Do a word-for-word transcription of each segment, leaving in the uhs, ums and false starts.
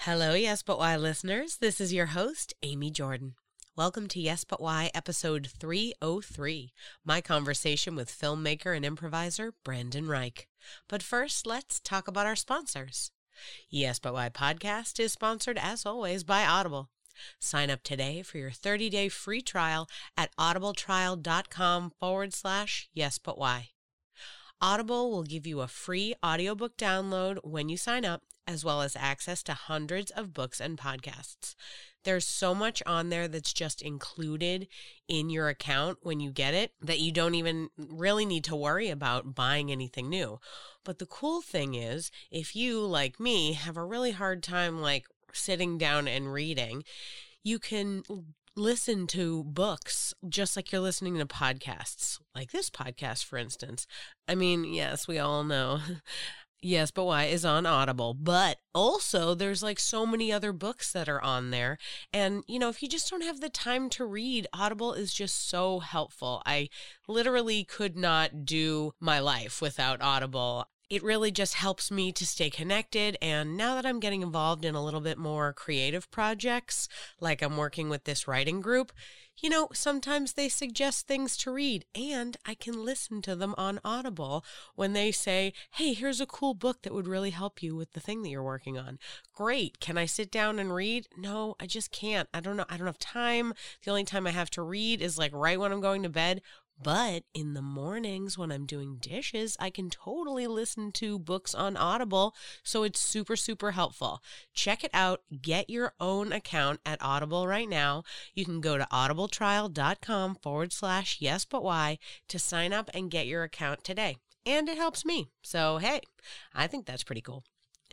Hello, Yes But Why listeners. This is your host, Amy Jordan. Welcome to Yes But Why, episode three oh three, my conversation with filmmaker and improviser Brandon Reich. But first, let's talk about our sponsors. Yes But Why podcast is sponsored, as always, by Audible. Sign up today for your thirty-day free trial at audibletrial.com forward slash Yes But Why. Audible will give you a free audiobook download when you sign up, as well as access to hundreds of books and podcasts. There's so much on there that's just included in your account when you get it that you don't even really need to worry about buying anything new. But the cool thing is, if you, like me, have a really hard time like sitting down and reading, you can listen to books just like you're listening to podcasts, like this podcast, for instance. I mean, yes, we all know Yes But Why is on Audible, but also there's like so many other books that are on there. And, you know, if you just don't have the time to read, Audible is just so helpful. I literally could not do my life without Audible. It really just helps me to stay connected. And now that I'm getting involved in a little bit more creative projects, like I'm working with this writing group, you know, sometimes they suggest things to read and I can listen to them on Audible when they say, hey, here's a cool book that would really help you with the thing that you're working on. Great. Can I sit down and read? No, I just can't. I don't know. I don't have time. The only time I have to read is like right when I'm going to bed. But in the mornings when I'm doing dishes, I can totally listen to books on Audible. So it's super, super helpful. Check it out. Get your own account at Audible right now. You can go to audibletrial.com forward slash yes but why to sign up and get your account today. And it helps me. So, hey, I think that's pretty cool.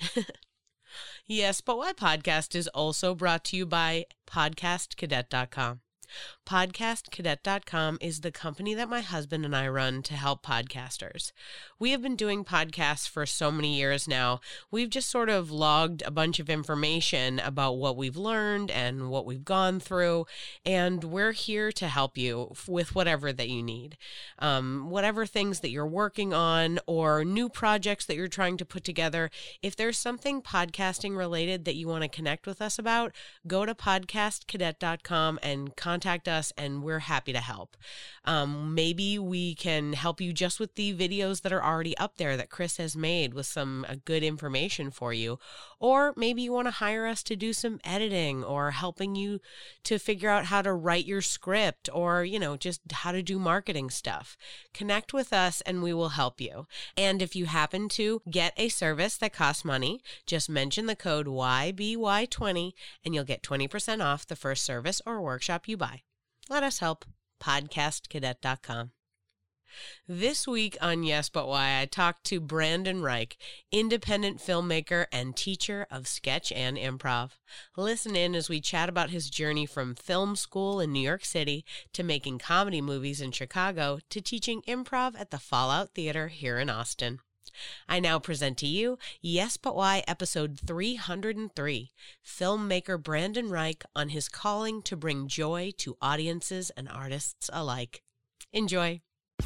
Yes But Why podcast is also brought to you by podcast cadet dot com. podcast cadet dot com is the company that my husband and I run to help podcasters. We have been doing podcasts for so many years now. We've just sort of logged a bunch of information about what we've learned and what we've gone through, and we're here to help you with whatever that you need. Um, whatever things that you're working on or new projects that you're trying to put together, if there's something podcasting related that you want to connect with us about, go to podcast cadet dot com and contact us, and we're happy to help. Um, maybe we can help you just with the videos that are already up there that Chris has made with some uh, good information for you. Or maybe you want to hire us to do some editing or helping you to figure out how to write your script or, you know, just how to do marketing stuff. Connect with us and we will help you. And if you happen to get a service that costs money, just mention the code Y B Y twenty and you'll get twenty percent off the first service or workshop you buy. Let us help. podcast cadet dot com. This week on Yes But Why, I talked to Brandon Reich, independent filmmaker and teacher of sketch and improv. Listen in as we chat about his journey from film school in New York City to making comedy movies in Chicago to teaching improv at the Fallout Theater here in Austin. I now present to you Yes But Why episode three hundred three, filmmaker Brandon Reich on his calling to bring joy to audiences and artists alike. Enjoy.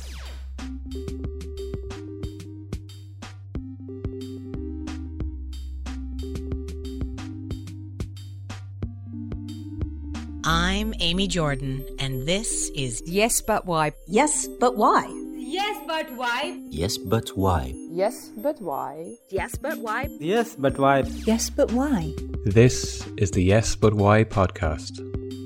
I'm Amy Jordan, and this is Yes But Why. Yes, but why? Yes, but why? Yes, but why? Yes, but why? Yes, but why? Yes, but why? Yes, but why? This is the Yes But Why podcast.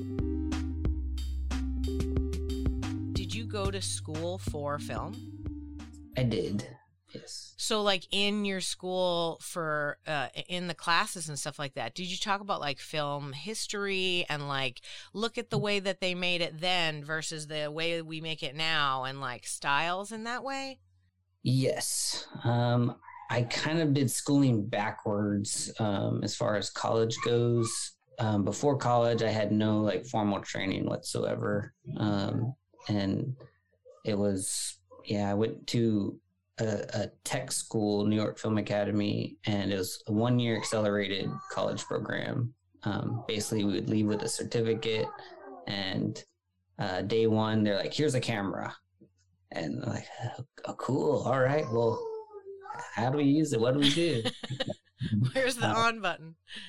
Did you go to school for film? I did, yes. So like in your school for, uh, in the classes and stuff like that, did you talk about like film history and like look at the way that they made it then versus the way we make it now and like styles in that way? Yes. Um, I kind of did schooling backwards um, as far as college goes. Um, before college, I had no like formal training whatsoever. Um, and it was, yeah, I went to A, a tech school, New York Film Academy, and it was a one-year accelerated college program. Um, basically, we would leave with a certificate, and uh, day one, they're like, here's a camera. And I'm like, oh, cool. All right, well, how do we use it? What do we do? Where's the uh, on button?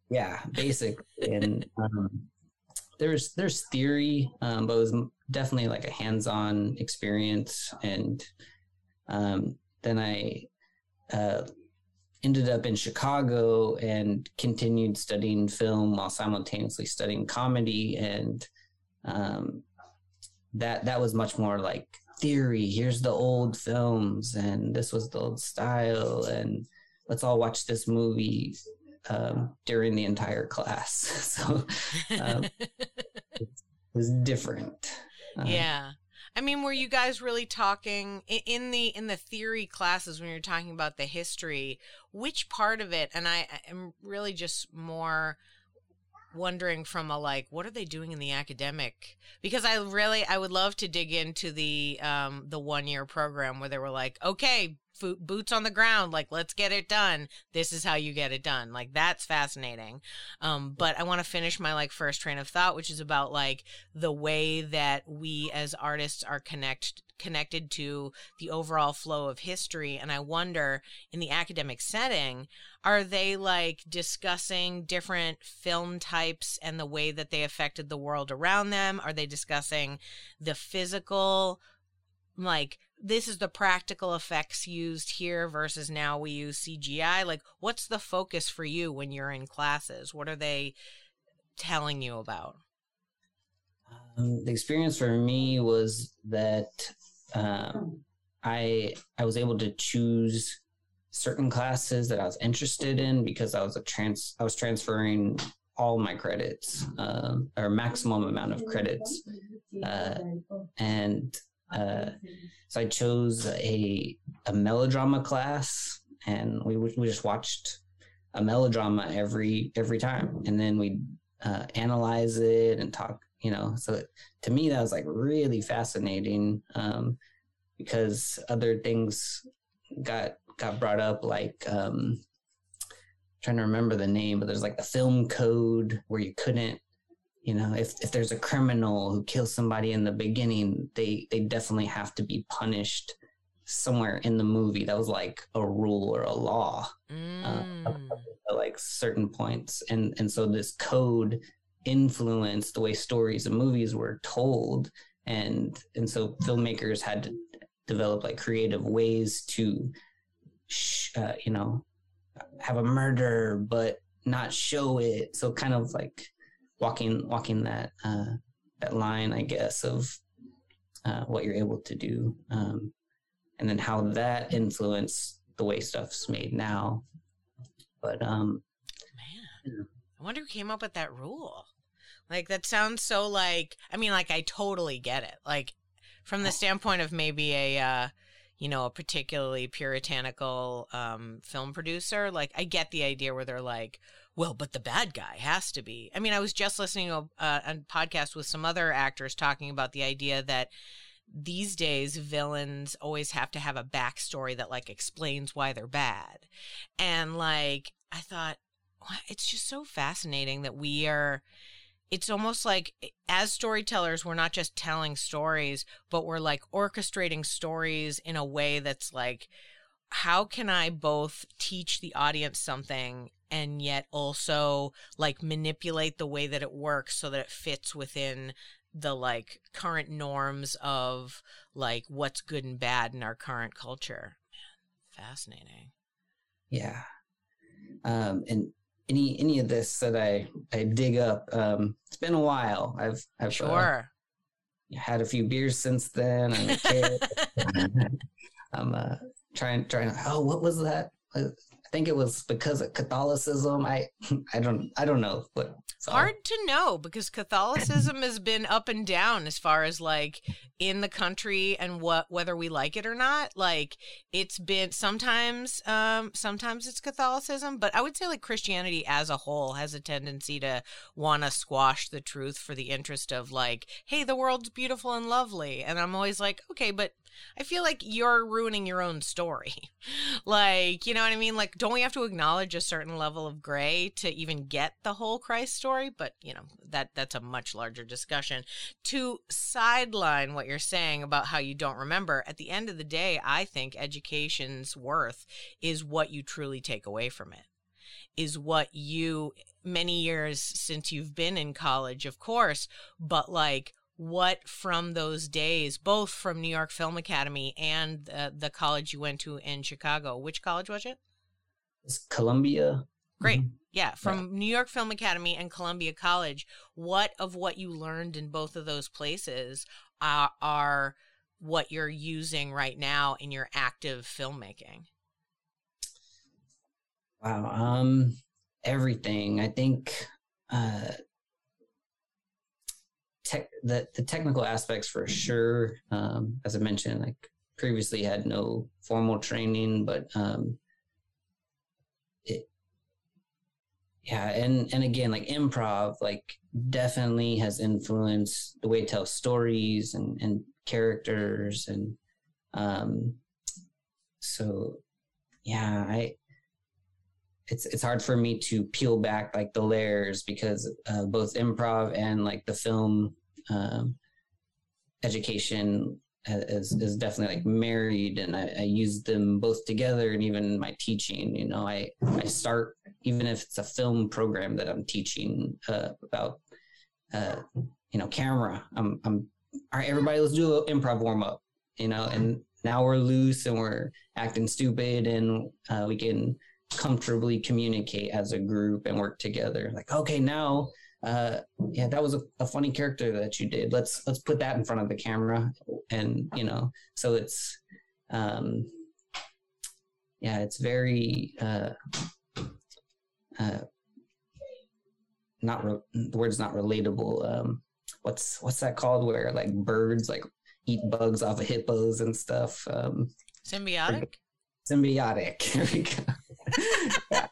Yeah, basically. And um, there's there's theory, um, but it was definitely like a hands-on experience. And um, then I uh, ended up in Chicago and continued studying film while simultaneously studying comedy. And um, that that was much more like theory. Here's the old films, and this was the old style, and let's all watch this movie um, during the entire class. So um, it was different. Uh, Yeah. I mean, were you guys really talking in the in the theory classes when you're talking about the history? Which part of it? And I am really just more wondering from a like, what are they doing in the academic? Because I really I would love to dig into the um, the one year program where they were like, okay, fo- boots on the ground, like let's get it done. This is how you get it done. Like that's fascinating. Um, but I want to finish my like first train of thought, which is about like the way that we as artists are connect connected to the overall flow of history. And I wonder, in the academic setting, are they like discussing different film types and the way that they affected the world around them? Are they discussing the physical, like this is the practical effects used here versus now we use C G I? Like, what's the focus for you when you're in classes? What are they telling you about? Um, the experience for me was that um, I I was able to choose certain classes that I was interested in because I was a trans I was transferring all my credits uh, or maximum amount of credits, uh, and uh, so I chose a a melodrama class, and we we just watched a melodrama every every time, and then we uh, analyze it and talk. You know, so to me that was like really fascinating um, because other things got got brought up, like um, trying to remember the name, but there's like the film code where you couldn't, you know, if if there's a criminal who kills somebody in the beginning, they they definitely have to be punished somewhere in the movie. That was like a rule or a law, Mm. uh, at like certain points, and and so this code influenced the way stories and movies were told, and and so filmmakers had to develop like creative ways to sh- uh, you know have a murder but not show it, so kind of like walking walking that uh that line, I guess, of uh, what you're able to do, um and then how that influenced the way stuff's made now. But um Man, I wonder who came up with that rule. Like, that sounds so like, I mean, like, I totally get it. Like, from the standpoint of maybe a, uh, you know, a particularly puritanical um, film producer, like, I get the idea where they're like, well, but the bad guy has to be. I mean, I was just listening to a, uh, a podcast with some other actors talking about the idea that these days villains always have to have a backstory that, like, explains why they're bad. And, like, I thought, wow, it's just so fascinating that we are... It's almost like as storytellers, we're not just telling stories, but we're like orchestrating stories in a way that's like, how can I both teach the audience something and yet also like manipulate the way that it works so that it fits within the like current norms of like what's good and bad in our current culture. Man, fascinating. yeah um and any any of this that I I dig up, um it's been a while. I've I've Sure. uh, had a few beers since then. I'm a kid. I'm uh trying trying oh what was that? I think it was because of Catholicism. I I don't I don't know, but it's hard to know because Catholicism has been up and down as far as like in the country and what whether we like it or not. Like it's been sometimes um sometimes it's Catholicism, but I would say like Christianity as a whole has a tendency to want to squash the truth for the interest of like, hey, the world's beautiful and lovely. And I'm always like, okay, but I feel like you're ruining your own story. Like, you know what I mean? Like, don't we have to acknowledge a certain level of gray to even get the whole Christ story? But, you know, that that's a much larger discussion. To sideline what you're saying about how you don't remember, at the end of the day, I think education's worth is what you truly take away from it. is what you, many years since you've been in college, of course, but like what from those days, both from New York Film Academy and uh, the college you went to in Chicago. Which college was it? It's Columbia. Great. Mm-hmm. Yeah, from yeah. New York Film Academy and Columbia College, what of what you learned in both of those places are, are what you're using right now in your active filmmaking? Wow. Um, everything. I think uh, tech, the, the technical aspects for sure. Um, as I mentioned, like previously had no formal training, but um, it, yeah. And, and again, like improv, like definitely has influenced the way to tell stories and, and characters. And um, so, yeah, I, it's it's hard for me to peel back like the layers because uh, both improv and like the film um, education is is definitely like married, and I, I use them both together. And even my teaching, you know, I I start even if it's a film program that I'm teaching uh, about, uh, you know, camera. I'm I'm all right, everybody, let's do an improv warm up, you know, and now we're loose and we're acting stupid, and uh, we can comfortably communicate as a group and work together. Like, okay, now, uh, yeah, that was a, a funny character that you did. Let's let's put that in front of the camera, and you know, so it's, um, yeah, it's very, uh, uh, not re- the word's not relatable. Um, what's what's that called? Where like birds like eat bugs off of hippos and stuff. Um, Symbiotic. Symbiotic. There we go. Yeah.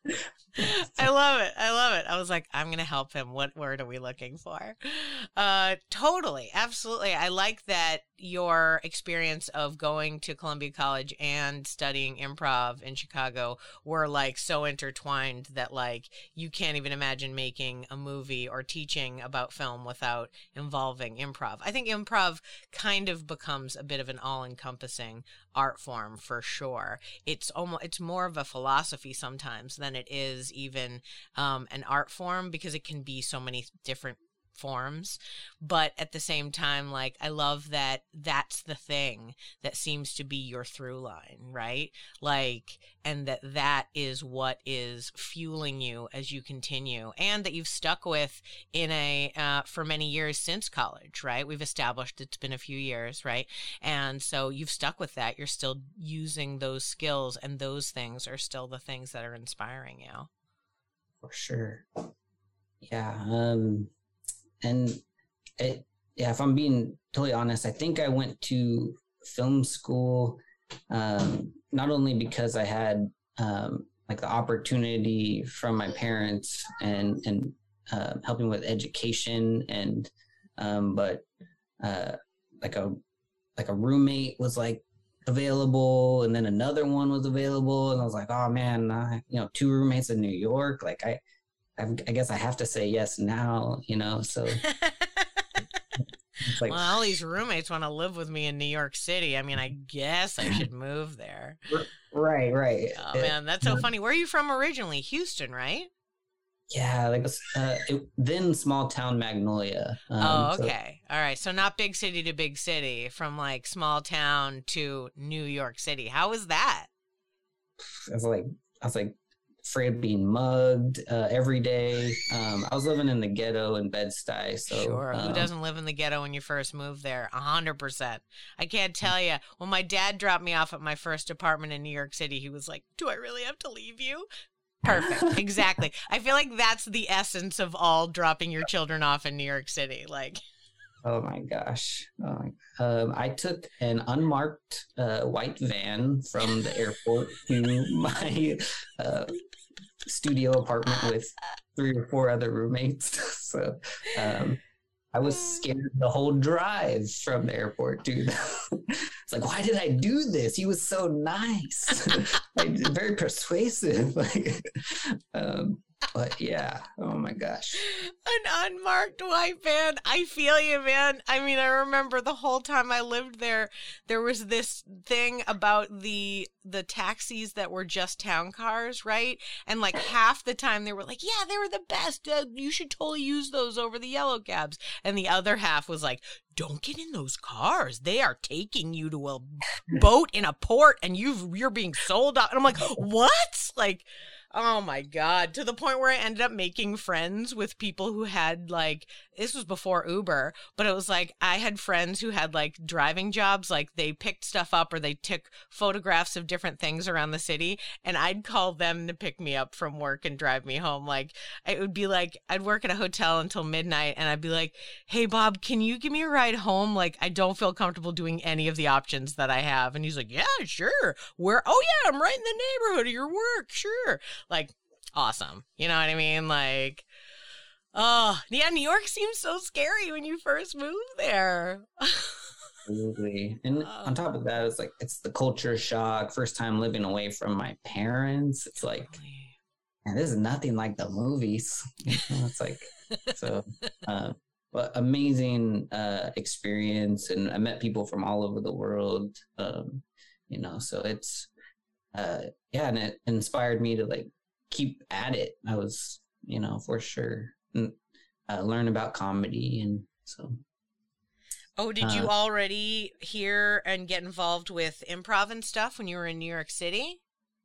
I love it. I love it. I was like, I'm going to help him. What word are we looking for? Uh, totally. Absolutely. I like that your experience of going to Columbia College and studying improv in Chicago were like so intertwined that like you can't even imagine making a movie or teaching about film without involving improv. I think improv kind of becomes a bit of an all-encompassing art form for sure. It's almost, it's more of a philosophy sometimes than it is even um, an art form, because it can be so many different forms. But at the same time, like, I love that that's the thing that seems to be your through line, right? Like, and that that is what is fueling you as you continue, and that you've stuck with in a uh, for many years since college, right? We've established it's been a few years, right? And so you've stuck with that. You're still using those skills, and those things are still the things that are inspiring you. For sure. Yeah. Um, and it, yeah, if I'm being totally honest, I think I went to film school, um, not only because I had, um, like the opportunity from my parents and, and, uh, helping with education and, um, but, uh, like a, like a roommate was like available, and then another one was available, and I was like, oh man, uh, you know, two roommates in New York. Like I, I've, I guess I have to say yes now, you know, so. It's like, well, all these roommates want to live with me in New York City. I mean, I guess I should move there. Right, right. Oh, man, that's so funny. Where are you from originally? Houston, right? Yeah, like uh, it, then small town Magnolia. Um, oh, so, okay. All right. So not big city to big city, from like small town to New York City. How was that? I was like, I was like afraid of being mugged uh, every day. Um, I was living in the ghetto in Bed-Stuy. So, sure. Um, Who doesn't live in the ghetto when you first move there? A hundred percent. I can't tell you. When my dad dropped me off at my first apartment in New York City, he was like, "Do I really have to leave you?" Perfect. Exactly. I feel like that's the essence of all dropping your children off in New York City. Like, oh my gosh. Oh my, um, I took an unmarked uh, white van from the airport to my uh, studio apartment with three or four other roommates. So um, I was scared the whole drive from the airport, dude. It's like, why did I do this? He was so nice, like, very persuasive. Like, um, But yeah, oh my gosh. An unmarked white van. I feel you, man. I mean, I remember the whole time I lived there, there was this thing about the the taxis that were just town cars, right? And like half the time they were like, yeah, they were the best. Uh, you should totally use those over the yellow cabs. And the other half was like, don't get in those cars. They are taking you to a boat in a port and you've, you're being sold out. And I'm like, what? Like, oh my God. To the point where I ended up making friends with people who had like, this was before Uber, but it was like, I had friends who had like driving jobs. Like they picked stuff up or they took photographs of different things around the city. And I'd call them to pick me up from work and drive me home. Like it would be like, I'd work at a hotel until midnight and I'd be like, hey Bob, can you give me a ride home? Like I don't feel comfortable doing any of the options that I have. And he's like, yeah, sure. Where? Oh yeah, I'm right in the neighborhood of your work. Sure. Like, awesome. You know what I mean? Like, oh, yeah, New York seems so scary when you first moved there. Absolutely. And oh. on top of that, it's like, it's the culture shock. First time living away from my parents. It's like, man, this is nothing like the movies. You know, it's like, so, uh, but amazing uh, experience. And I met people from all over the world, um, you know, so it's, uh, yeah, and it inspired me to like keep at it. I was, you know, for sure, and, uh, learn about comedy. And so. Oh, did you uh, already hear and get involved with improv and stuff when you were in New York City?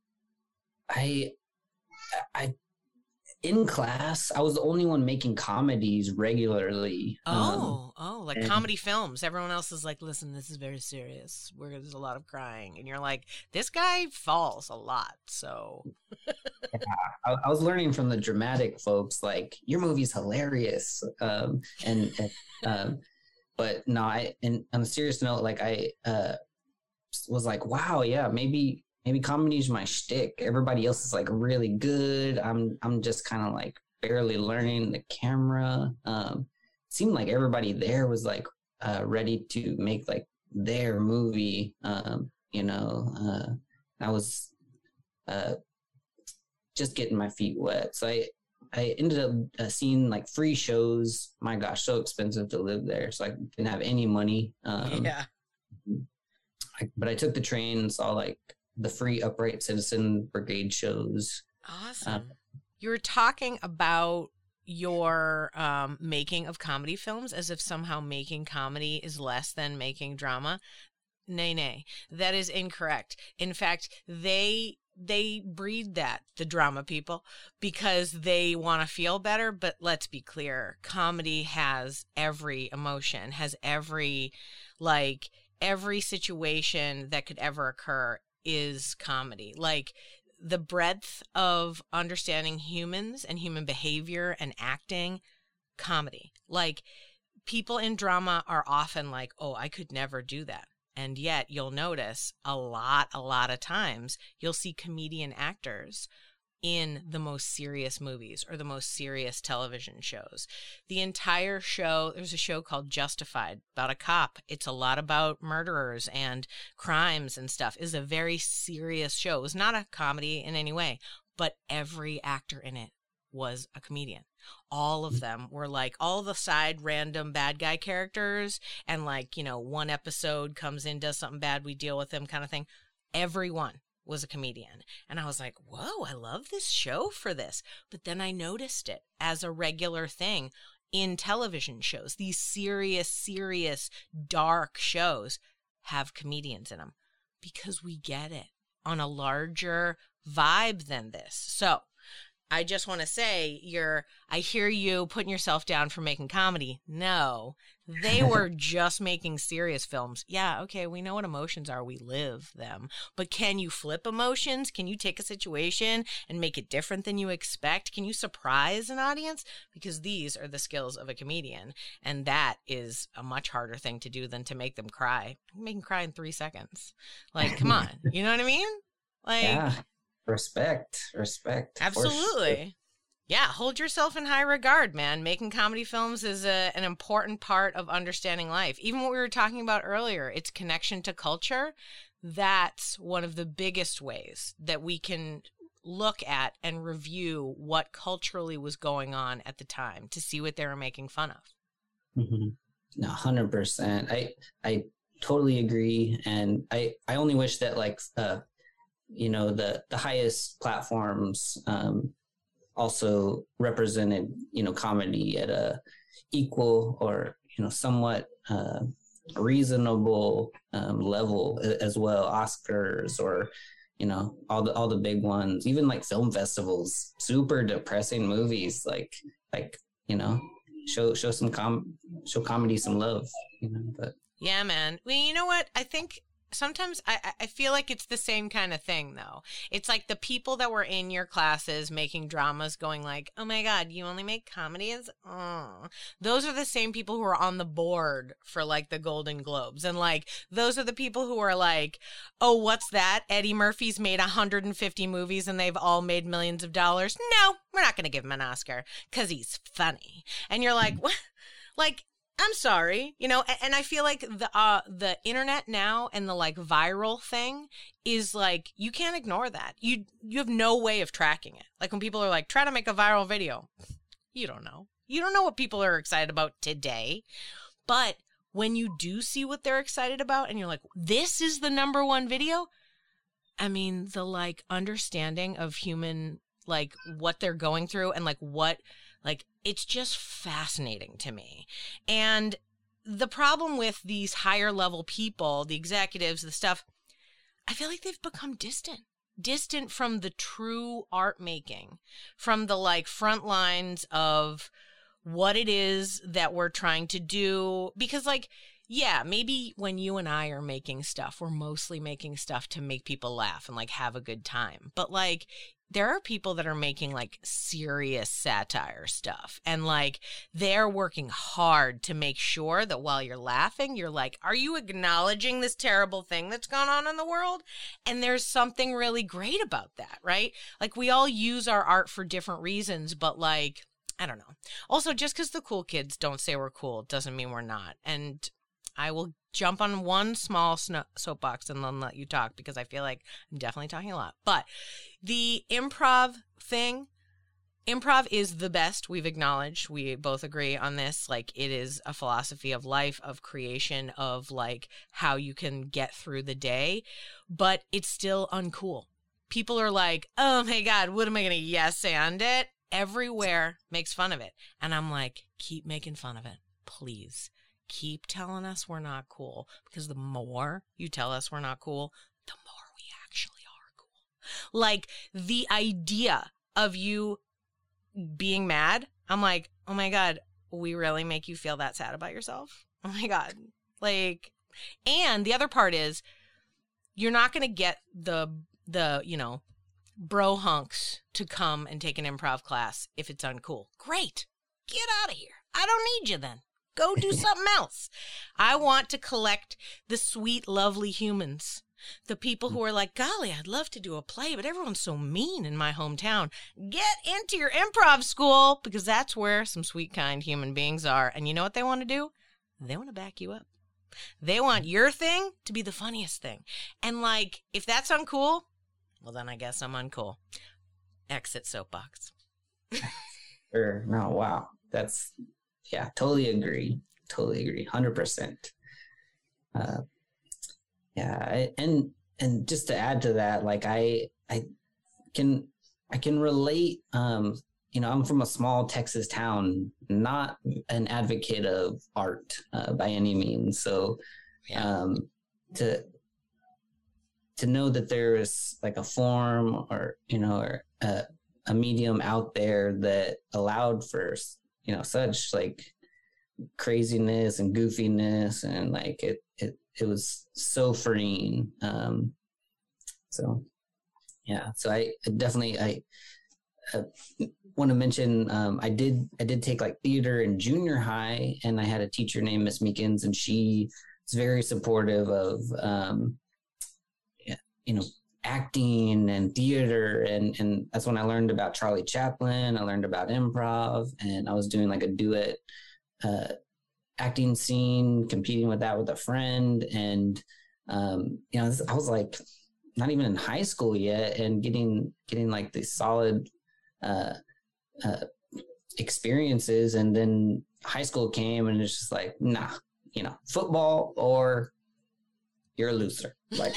I, I, in class, I was the only one making comedies regularly. Oh, um, oh, like and, comedy films. Everyone else is like, listen, this is very serious. Where there's a lot of crying. And you're like, this guy falls a lot. So yeah, I, I was learning from the dramatic folks, like, your movie's hilarious. Um, and, and um, but no, I, and on a serious note, like I uh, was like, wow, yeah, maybe Maybe comedy is my shtick. Everybody else is like really good. I'm I'm just kind of like barely learning the camera. Um, it seemed like everybody there was like uh, ready to make like their movie. Um, you know, uh, I was uh, just getting my feet wet. So I I ended up uh, seeing like free shows. My gosh, so expensive to live there. So I didn't have any money. Um, yeah. I, but I took the train and saw like the free Upright Citizen Brigade shows. Awesome. Uh, you were talking about your um, making of comedy films as if somehow making comedy is less than making drama. Nay, nay, that is incorrect. In fact, they they breed that, the drama people, because they want to feel better. But let's be clear, comedy has every emotion, has every, like, every situation that could ever occur is comedy. Like the breadth of understanding humans and human behavior and acting, comedy. Like people in drama are often like, oh, I could never do that. And yet you'll notice a lot, a lot of times you'll see comedian actors in the most serious movies or the most serious television shows. The entire show, there's a show called Justified about a cop. It's a lot about murderers and crimes and stuff. It's a very serious show. It was not a comedy in any way, but every actor in it was a comedian. All of them were like all the side random bad guy characters, and like, you know, one episode comes in, does something bad, we deal with them kind of thing. Everyone was a comedian. And I was like, whoa, I love this show for this. But then I noticed it as a regular thing in television shows. These serious, serious, dark shows have comedians in them because we get it on a larger vibe than this. So I just want to say, you're, I hear you putting yourself down for making comedy. No, they were just making serious films. Yeah, okay, we know what emotions are. We live them. But can you flip emotions? Can you take a situation and make it different than you expect? Can you surprise an audience? Because these are the skills of a comedian. And that is a much harder thing to do than to make them cry. Make them cry in three seconds. Like, come on. You know what I mean? Like, yeah. Respect, respect. Absolutely. Sure. Yeah, hold yourself in high regard, man. Making comedy films is a, an important part of understanding life. Even what we were talking about earlier, its connection to culture, that's one of the biggest ways that we can look at and review what culturally was going on at the time to see what they were making fun of. Mm-hmm. No, one hundred percent. I I totally agree, and I I only wish that like uh you know the the highest platforms um also represented you know comedy at a equal or you know somewhat uh reasonable um level as well. Oscars or you know, all the all the big ones, even like film festivals, super depressing movies, like like you know, show show some com show comedy some love, you know. But yeah, man. Well, you know what? I think sometimes I I feel like it's the same kind of thing though. It's like the people that were in your classes making dramas, going like, "Oh my God, you only make comedies." Oh, those are the same people who are on the board for like the Golden Globes, and like those are the people who are like, "Oh, what's that? Eddie Murphy's made one hundred fifty movies and they've all made millions of dollars. No, we're not going to give him an Oscar because he's funny." And you're like, "What?" Like, I'm sorry, you know, and, and I feel like the uh, the internet now and the like viral thing is like, you can't ignore that. You you have no way of tracking it. Like when people are like, try to make a viral video. You don't know. You don't know what people are excited about today. But when you do see what they're excited about and you're like, this is the number one video. I mean, the like understanding of human, like what they're going through and like what, like, it's just fascinating to me. And the problem with these higher level people, the executives, the stuff, I feel like they've become distant, distant from the true art making, from the like front lines of what it is that we're trying to do. Because like, yeah, maybe when you and I are making stuff, we're mostly making stuff to make people laugh and like have a good time. But like, there are people that are making like serious satire stuff and like they're working hard to make sure that while you're laughing, you're like, are you acknowledging this terrible thing that's gone on in the world? And there's something really great about that, right? Like we all use our art for different reasons, but like, I don't know. Also, just because the cool kids don't say we're cool doesn't mean we're not. And I will jump on one small sno- soapbox and then let you talk because I feel like I'm definitely talking a lot. But the improv thing, improv is the best. We've acknowledged. We both agree on this. Like it is a philosophy of life, of creation, of like how you can get through the day. But it's still uncool. People are like, oh my God, what am I going to yes and it? Everywhere makes fun of it. And I'm like, keep making fun of it, please. Keep telling us we're not cool, because the more you tell us we're not cool, the more we actually are cool. Like the idea of you being mad, I'm like, oh my God, we really make you feel that sad about yourself? Oh my God. Like, and the other part is you're not going to get the, the, you know, bro hunks to come and take an improv class if it's uncool. Great. Get out of here. I don't need you then. Go do something else. I want to collect the sweet, lovely humans. The people who are like, golly, I'd love to do a play, but everyone's so mean in my hometown. Get into your improv school, because that's where some sweet, kind human beings are. And you know what they want to do? They want to back you up. They want your thing to be the funniest thing. And like, if that's uncool, well, then I guess I'm uncool. Exit soapbox. Sure. No, wow. That's... Yeah, totally agree. Totally agree. one hundred percent. Uh, yeah, I, and and just to add to that, like I I can I can relate. Um, you know, I'm from a small Texas town, not an advocate of art uh, by any means. So, um, to to know that there is like a form or you know or a, a medium out there that allowed for you know, such like craziness and goofiness and like it, it, it was so freeing. Um, so yeah, so I, I definitely, I uh, want to mention, um, I did, I did take like theater in junior high and I had a teacher named Miss Meekins and she was very supportive of, um, yeah, you know, acting and theater and and that's when I learned about Charlie Chaplin. I learned about improv and I was doing like a duet uh acting scene, competing with that with a friend, and um you know I was like not even in high school yet, and getting getting like these solid uh, uh, experiences. And then high school came, and it's just like, nah, you know, football or you're a loser. Like,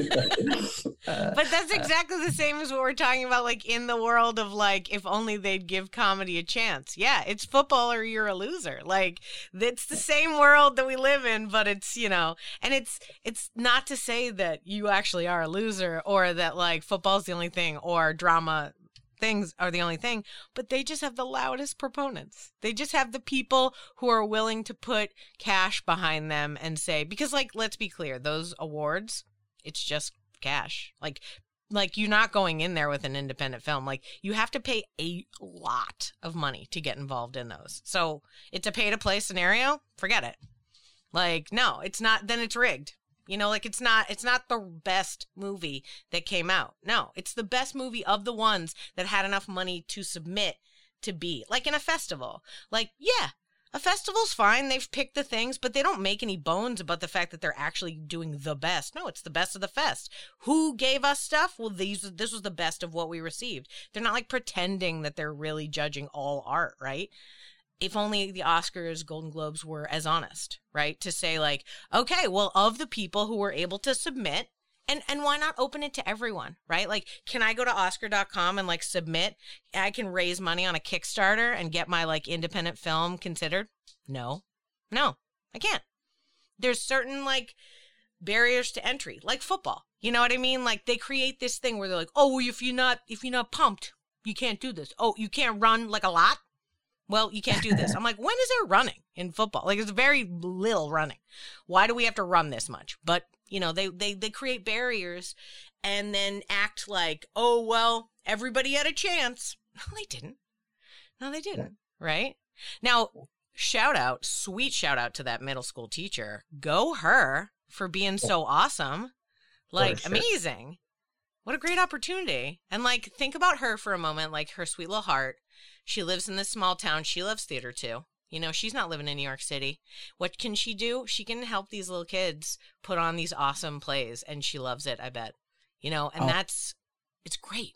uh, but that's exactly the same as what we're talking about, like in the world of like, if only they'd give comedy a chance. Yeah, it's football or you're a loser. Like, it's the same world that we live in, but it's, you know, and it's it's not to say that you actually are a loser, or that like football's the only thing, or drama things are the only thing, but they just have the loudest proponents. They just have the people who are willing to put cash behind them and say, because like, let's be clear, those awards, it's just cash. Like, like you're not going in there with an independent film. Like, you have to pay a lot of money to get involved in those. So it's a pay to play scenario. Forget it. Like, no, it's not, then it's rigged. You know, like it's not it's not the best movie that came out. No, it's the best movie of the ones that had enough money to submit to be. Like in a festival. Like, yeah, a festival's fine. They've picked the things, but they don't make any bones about the fact that they're actually doing the best. No, it's the best of the fest. Who gave us stuff? Well, these this was the best of what we received. They're not like pretending that they're really judging all art, right? If only the Oscars, Golden Globes were as honest, right? To say like, okay, well, of the people who were able to submit, and, and why not open it to everyone, right? Like, can I go to Oscar dot com and like submit? I can raise money on a Kickstarter and get my like independent film considered? No, no, I can't. There's certain like barriers to entry, like football. You know what I mean? Like they create this thing where they're like, oh, well, if you're not, if you're not pumped, you can't do this. Oh, you can't run like a lot? Well, you can't do this. I'm like, when is there running in football? Like, it's very little running. Why do we have to run this much? But, you know, they, they, they create barriers and then act like, oh, well, everybody had a chance. No, they didn't. No, they didn't. Right? Now, shout out, sweet shout out to that middle school teacher. Go her for being so awesome. Like, sure. Amazing. What a great opportunity. And, like, think about her for a moment, like her sweet little heart. She lives in this small town. She loves theater, too. You know, she's not living in New York City. What can she do? She can help these little kids put on these awesome plays, and she loves it, I bet. You know, and oh. that's, it's great.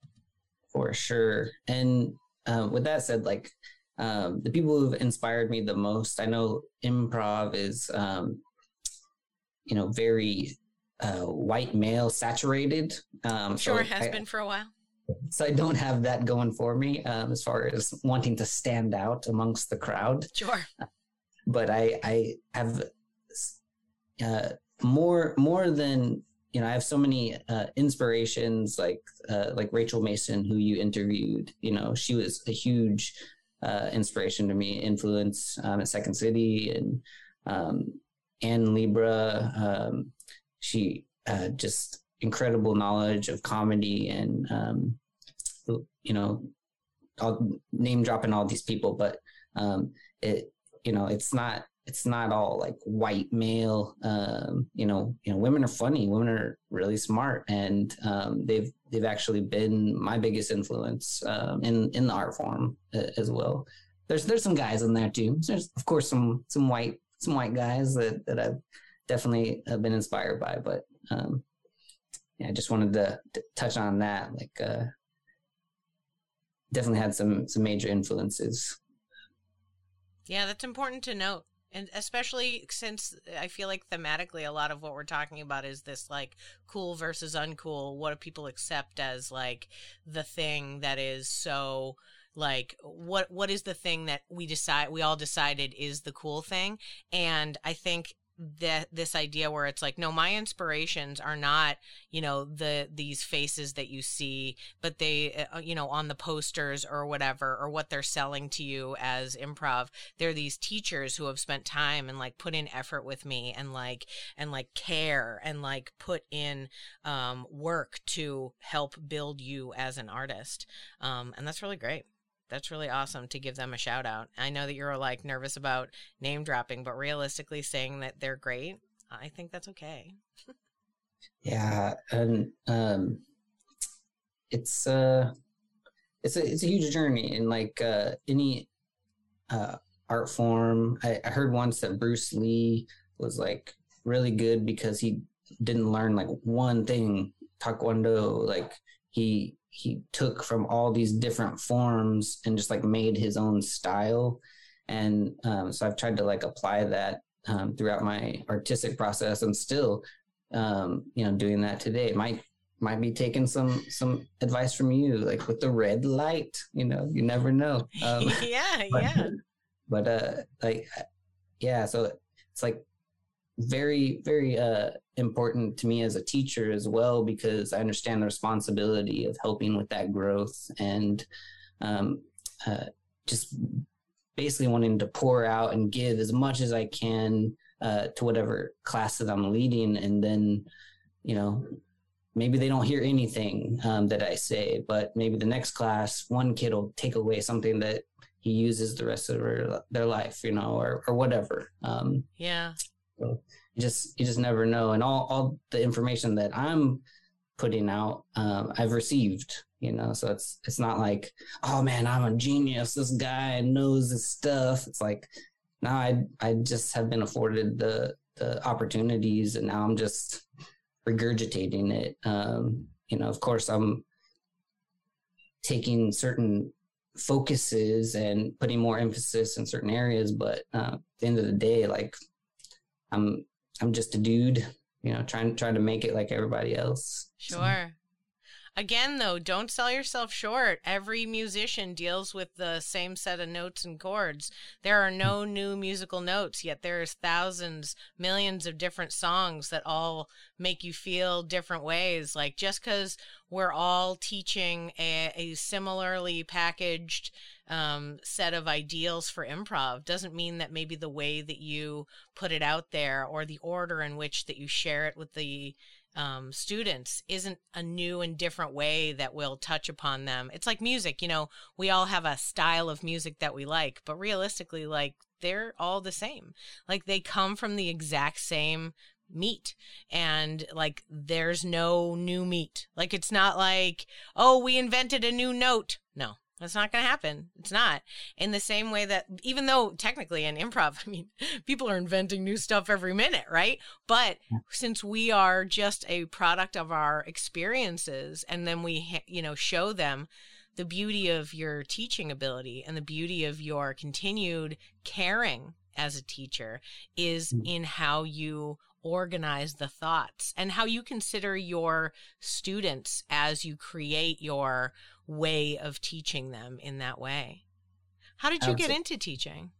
For sure. And um, with that said, like, um, the people who've inspired me the most, I know improv is, um, you know, very uh, white male saturated. Um, sure, so it has I, been for a while. So I don't have that going for me um, as far as wanting to stand out amongst the crowd. Sure. But I, I have uh, more more than, you know, I have so many uh, inspirations like uh, like Rachel Mason, who you interviewed. You know, she was a huge uh, inspiration to me, influence um, at Second City, and um, Ann Libra. Um, she uh, just incredible knowledge of comedy, and um, you know, I'll name dropping all these people, but um, it, you know, it's not, it's not all like white male. Um, you know, you know, women are funny. Women are really smart, and um, they've they've actually been my biggest influence um, in in the art form uh, as well. There's there's some guys in there too. There's of course some some white some white guys that that I've definitely have been inspired by, but um, yeah, I just wanted to, to touch on that. Like, uh, definitely had some some major influences. Yeah, that's important to note. And especially since I feel like thematically a lot of what we're talking about is this like cool versus uncool. What do people accept as like the thing that is so like what what is the thing that we decide we all decided is the cool thing? And I think that this idea where it's like, no, my inspirations are not, you know, the these faces that you see, but they, uh, you know, on the posters or whatever, or what they're selling to you as improv. They're these teachers who have spent time and like put in effort with me, and like and like care and like put in um, work to help build you as an artist, um, and that's really great. That's really awesome to give them a shout out. I know that you're like nervous about name dropping, but realistically saying that they're great, I think that's okay. Yeah. And um, it's, uh, it's a, it's a huge journey, and like uh, any uh, art form. I, I heard once that Bruce Lee was like really good because he didn't learn like one thing Taekwondo, like he he took from all these different forms and just like made his own style. And um, so I've tried to like apply that um, throughout my artistic process, and still, um, you know, doing that today. It might might be taking some some advice from you, like with the red light. You know, you never know. Um, yeah, but, yeah. But uh, like, yeah. So it's like very very uh, important to me as a teacher as well, because I understand the responsibility of helping with that growth and um, uh, just basically wanting to pour out and give as much as I can uh, to whatever class that I'm leading. And then, you know, maybe they don't hear anything um, that I say, but maybe the next class, one kid will take away something that he uses the rest of their, their life, you know, or, or whatever. Um, yeah. So you just, you just never know. And all, all the information that I'm putting out, um, I've received, you know, so it's, it's not like, oh man, I'm a genius. This guy knows this stuff. It's like, no, I, I just have been afforded the, the opportunities, and now I'm just regurgitating it. Um, you know, of course I'm taking certain focuses and putting more emphasis in certain areas, but uh, at the end of the day, like I'm, I'm just a dude, you know, trying, trying to make it like everybody else. Sure. So. Again, though, don't sell yourself short. Every musician deals with the same set of notes and chords. There are no new musical notes, yet there's thousands, millions of different songs that all make you feel different ways. Like, just because we're all teaching a, a similarly packaged um, set of ideals for improv doesn't mean that maybe the way that you put it out there or the order in which that you share it with the um, students isn't a new and different way that will touch upon them. It's like music, you know, we all have a style of music that we like, but realistically, like, they're all the same. Like, they come from the exact same meat, and like, there's no new meat. Like, it's not like, oh, we invented a new note. No. That's not going to happen. It's not. In the same way that, even though technically in improv, I mean, people are inventing new stuff every minute, right? But since we are just a product of our experiences, and then we, you know, show them the beauty of your teaching ability and the beauty of your continued caring as a teacher is in how you organize the thoughts and how you consider your students as you create your way of teaching them in that way. How did you get into teaching?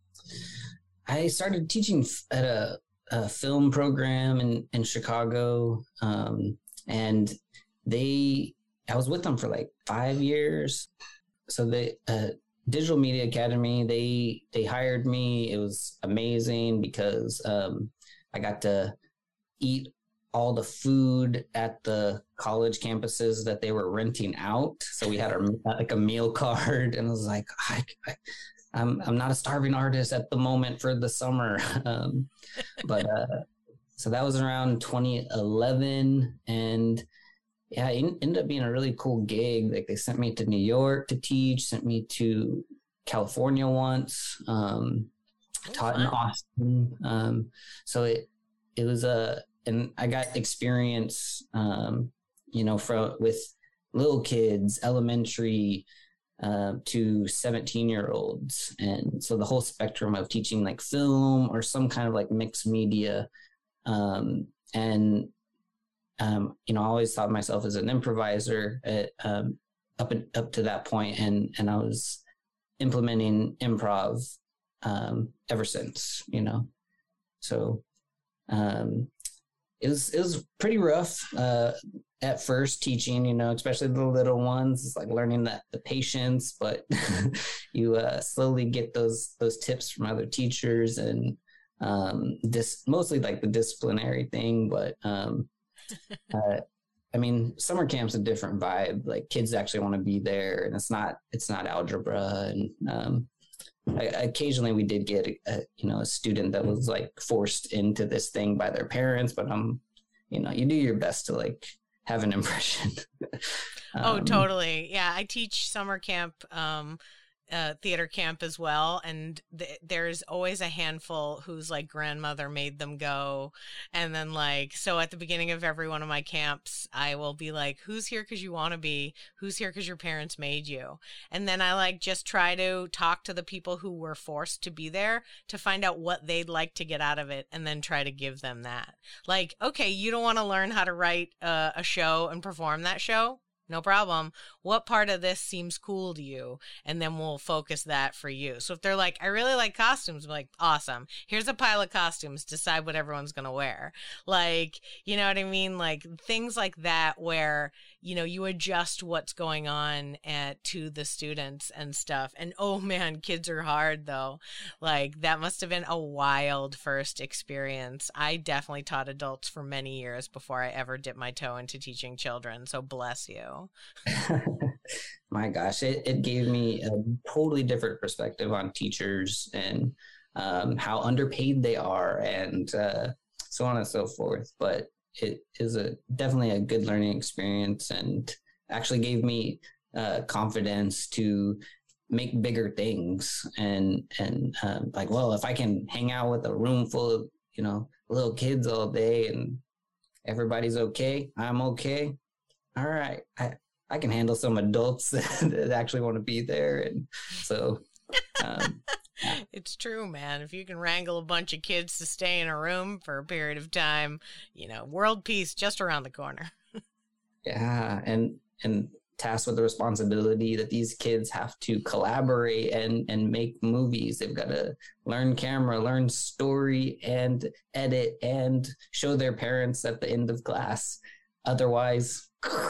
I started teaching at a, a film program in, in Chicago. Um, and they, I was with them for like five years. So the uh, Digital Media Academy, they, they hired me. It was amazing because um, I got to eat all the food at the college campuses that they were renting out. So we had our, like a meal card, and I was like, I, I, I'm I'm not a starving artist at the moment for the summer. Um, but uh, so that was around twenty eleven, and yeah, it ended up being a really cool gig. Like, they sent me to New York to teach, sent me to California once, um, oh, taught fun. in Austin. Um, so it it was a And I got experience, um, you know, from with little kids, elementary uh, to seventeen year olds. And so the whole spectrum of teaching like film or some kind of like mixed media. Um, and, um, you know, I always thought of myself as an improviser at, um, up, and, up to that point. And, and I was implementing improv um, ever since, you know, so um It was it was pretty rough uh, at first teaching, you know, especially the little ones. It's like learning that the patience, but you uh, slowly get those those tips from other teachers, and um, this mostly like the disciplinary thing. But um, uh, I mean, summer camp's a different vibe. Like, kids actually want to be there, and it's not it's not algebra. And um, I, occasionally we did get a, a you know a student that was like forced into this thing by their parents, but um you know you do your best to like have an impression. um, oh totally yeah I teach summer camp um uh, theater camp as well, and th- there's always a handful whose like grandmother made them go, and then like so at the beginning of every one of my camps, I will be like, "Who's here because you want to be? Who's here because your parents made you?" And then I like just try to talk to the people who were forced to be there to find out what they'd like to get out of it, and then try to give them that. Like, okay, you don't want to learn how to write uh, a show and perform that show? No problem. What part of this seems cool to you? And then we'll focus that for you. So if they're like, I really like costumes, I'm like, awesome. Here's a pile of costumes. Decide what everyone's going to wear. Like, you know what I mean? Like things like that where, you know, you adjust what's going on at, to the students and stuff. And oh man, kids are hard though. Like that must have been a wild first experience. I definitely taught adults for many years before I ever dipped my toe into teaching children. So bless you. My gosh, it, it gave me a totally different perspective on teachers and um, how underpaid they are and uh, so on and so forth. But it is a definitely a good learning experience and actually gave me uh, confidence to make bigger things and and um, like, well, if I can hang out with a room full of, you know, little kids all day and everybody's okay, I'm okay. All right, I, I can handle some adults that actually want to be there. And so um, yeah. It's true, man. If you can wrangle a bunch of kids to stay in a room for a period of time, you know, world peace just around the corner. Yeah. And, and tasked with the responsibility that these kids have to collaborate and, and make movies. They've got to learn camera, learn story and edit and show their parents at the end of class. Otherwise,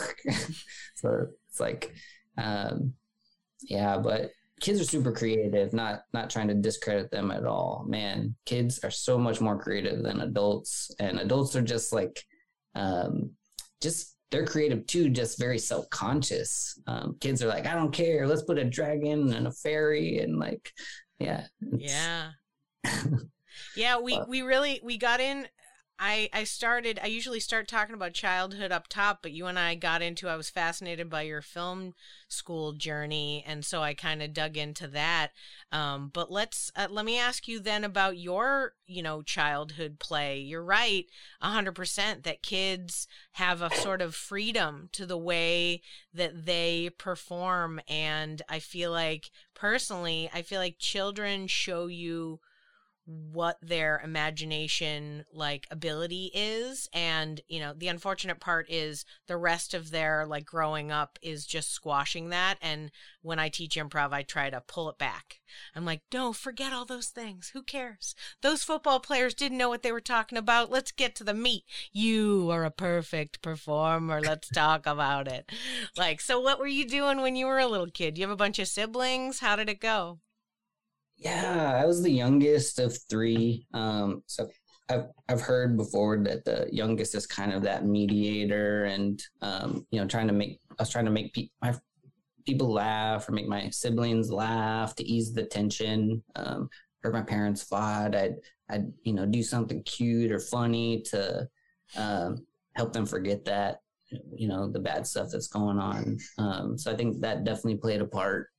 so it's like, um, yeah, but kids are super creative, not, not trying to discredit them at all. Man, kids are so much more creative than adults, and adults are just like, um, just, they're creative too, just very self-conscious. Um, kids are like, I don't care. Let's put a dragon and a fairy and like, yeah. Yeah. Yeah. We, we really, we got in, I, I started, I usually start talking about childhood up top, but you and I got into, I was fascinated by your film school journey. And so I kind of dug into that. Um, but let's, uh, let me ask you then about your, you know, childhood play. You're right, a hundred percent that kids have a sort of freedom to the way that they perform. And I feel like personally, I feel like children show you what their imagination like ability is, and you know the unfortunate part is the rest of their like growing up is just squashing that. And when I teach improv, I try to pull it back. I'm like, don't forget all those things, who cares? Those football players didn't know what they were talking about. Let's get to the meat. You are a perfect performer, let's talk about it. Like, so what were you doing when you were a little kid? You have a bunch of siblings? How did it go? Yeah, I was the youngest of three. Um, so I've I've heard before that the youngest is kind of that mediator, and um, you know, trying to make I was trying to make pe- my people laugh or make my siblings laugh to ease the tension. Um, or my parents fought, I'd I'd you know do something cute or funny to um, help them forget that you know the bad stuff that's going on. Um, so I think that definitely played a part.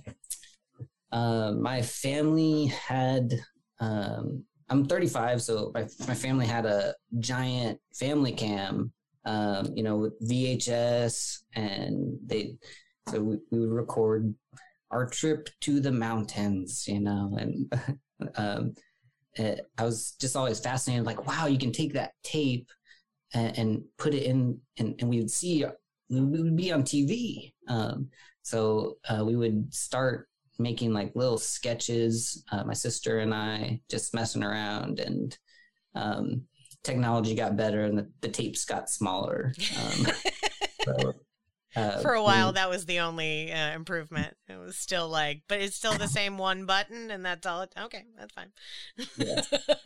Uh, my family had, um, I'm thirty-five, so my, my family had a giant family cam, um, you know, with V H S, and they, so we, we would record our trip to the mountains, you know, and um, it, I was just always fascinated, like, wow, you can take that tape and, and put it in, and, and we would see, we would be on T V. Um, so uh, we would start making like little sketches, uh, my sister and I just messing around, and um, technology got better and the, the tapes got smaller. Um, so, uh, For a while, we, that was the only uh, improvement. It was still like, but it's still the same one button, and that's all. It, okay, that's fine. Yeah.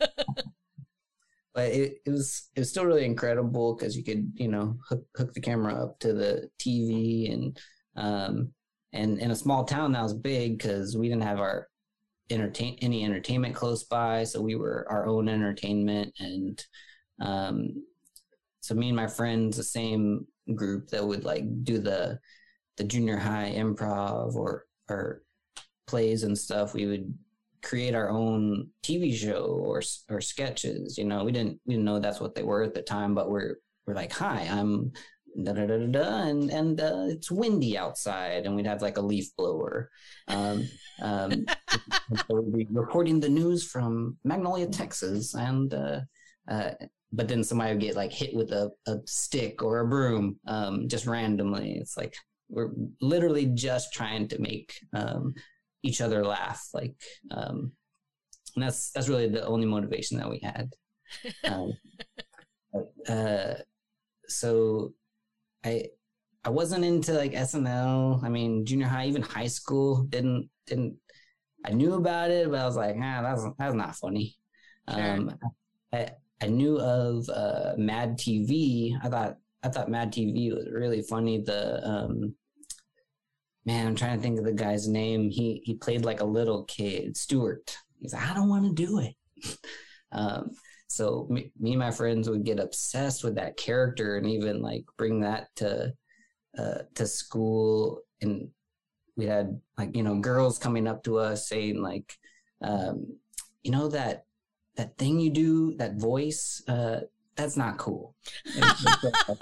But it, it was it was still really incredible because you could you know hook hook the camera up to the T V, and um, and in a small town that was big because we didn't have our entertain any entertainment close by, so we were our own entertainment. And um, so me and my friends, the same group that would like do the the junior high improv or or plays and stuff, we would create our own T V show or or sketches. You know, we didn't we didn't know that's what they were at the time, but we're we're like, hi, I'm da da da da, da and and uh, it's windy outside, and we'd have like a leaf blower. Um, um, so we'd be reporting the news from Magnolia, Texas, and uh, uh, but then somebody would get like hit with a, a stick or a broom, um, just randomly. It's like we're literally just trying to make um, each other laugh, like, um, and that's that's really the only motivation that we had. Um, uh, so I I wasn't into like S N L. I mean, junior high, even high school, didn't didn't. I knew about it, but I was like, ah, that's that's not funny. Sure. Um, I I knew of uh, Mad T V. I thought I thought Mad T V was really funny. The um, man, I'm trying to think of the guy's name. He he played like a little kid, Stuart. He's like, I don't want to do it. um, so me, me and my friends would get obsessed with that character, and even like bring that to uh, to school. And we had like, you know, girls coming up to us saying like, um, you know, that that thing you do, that voice, uh, that's not cool. uh,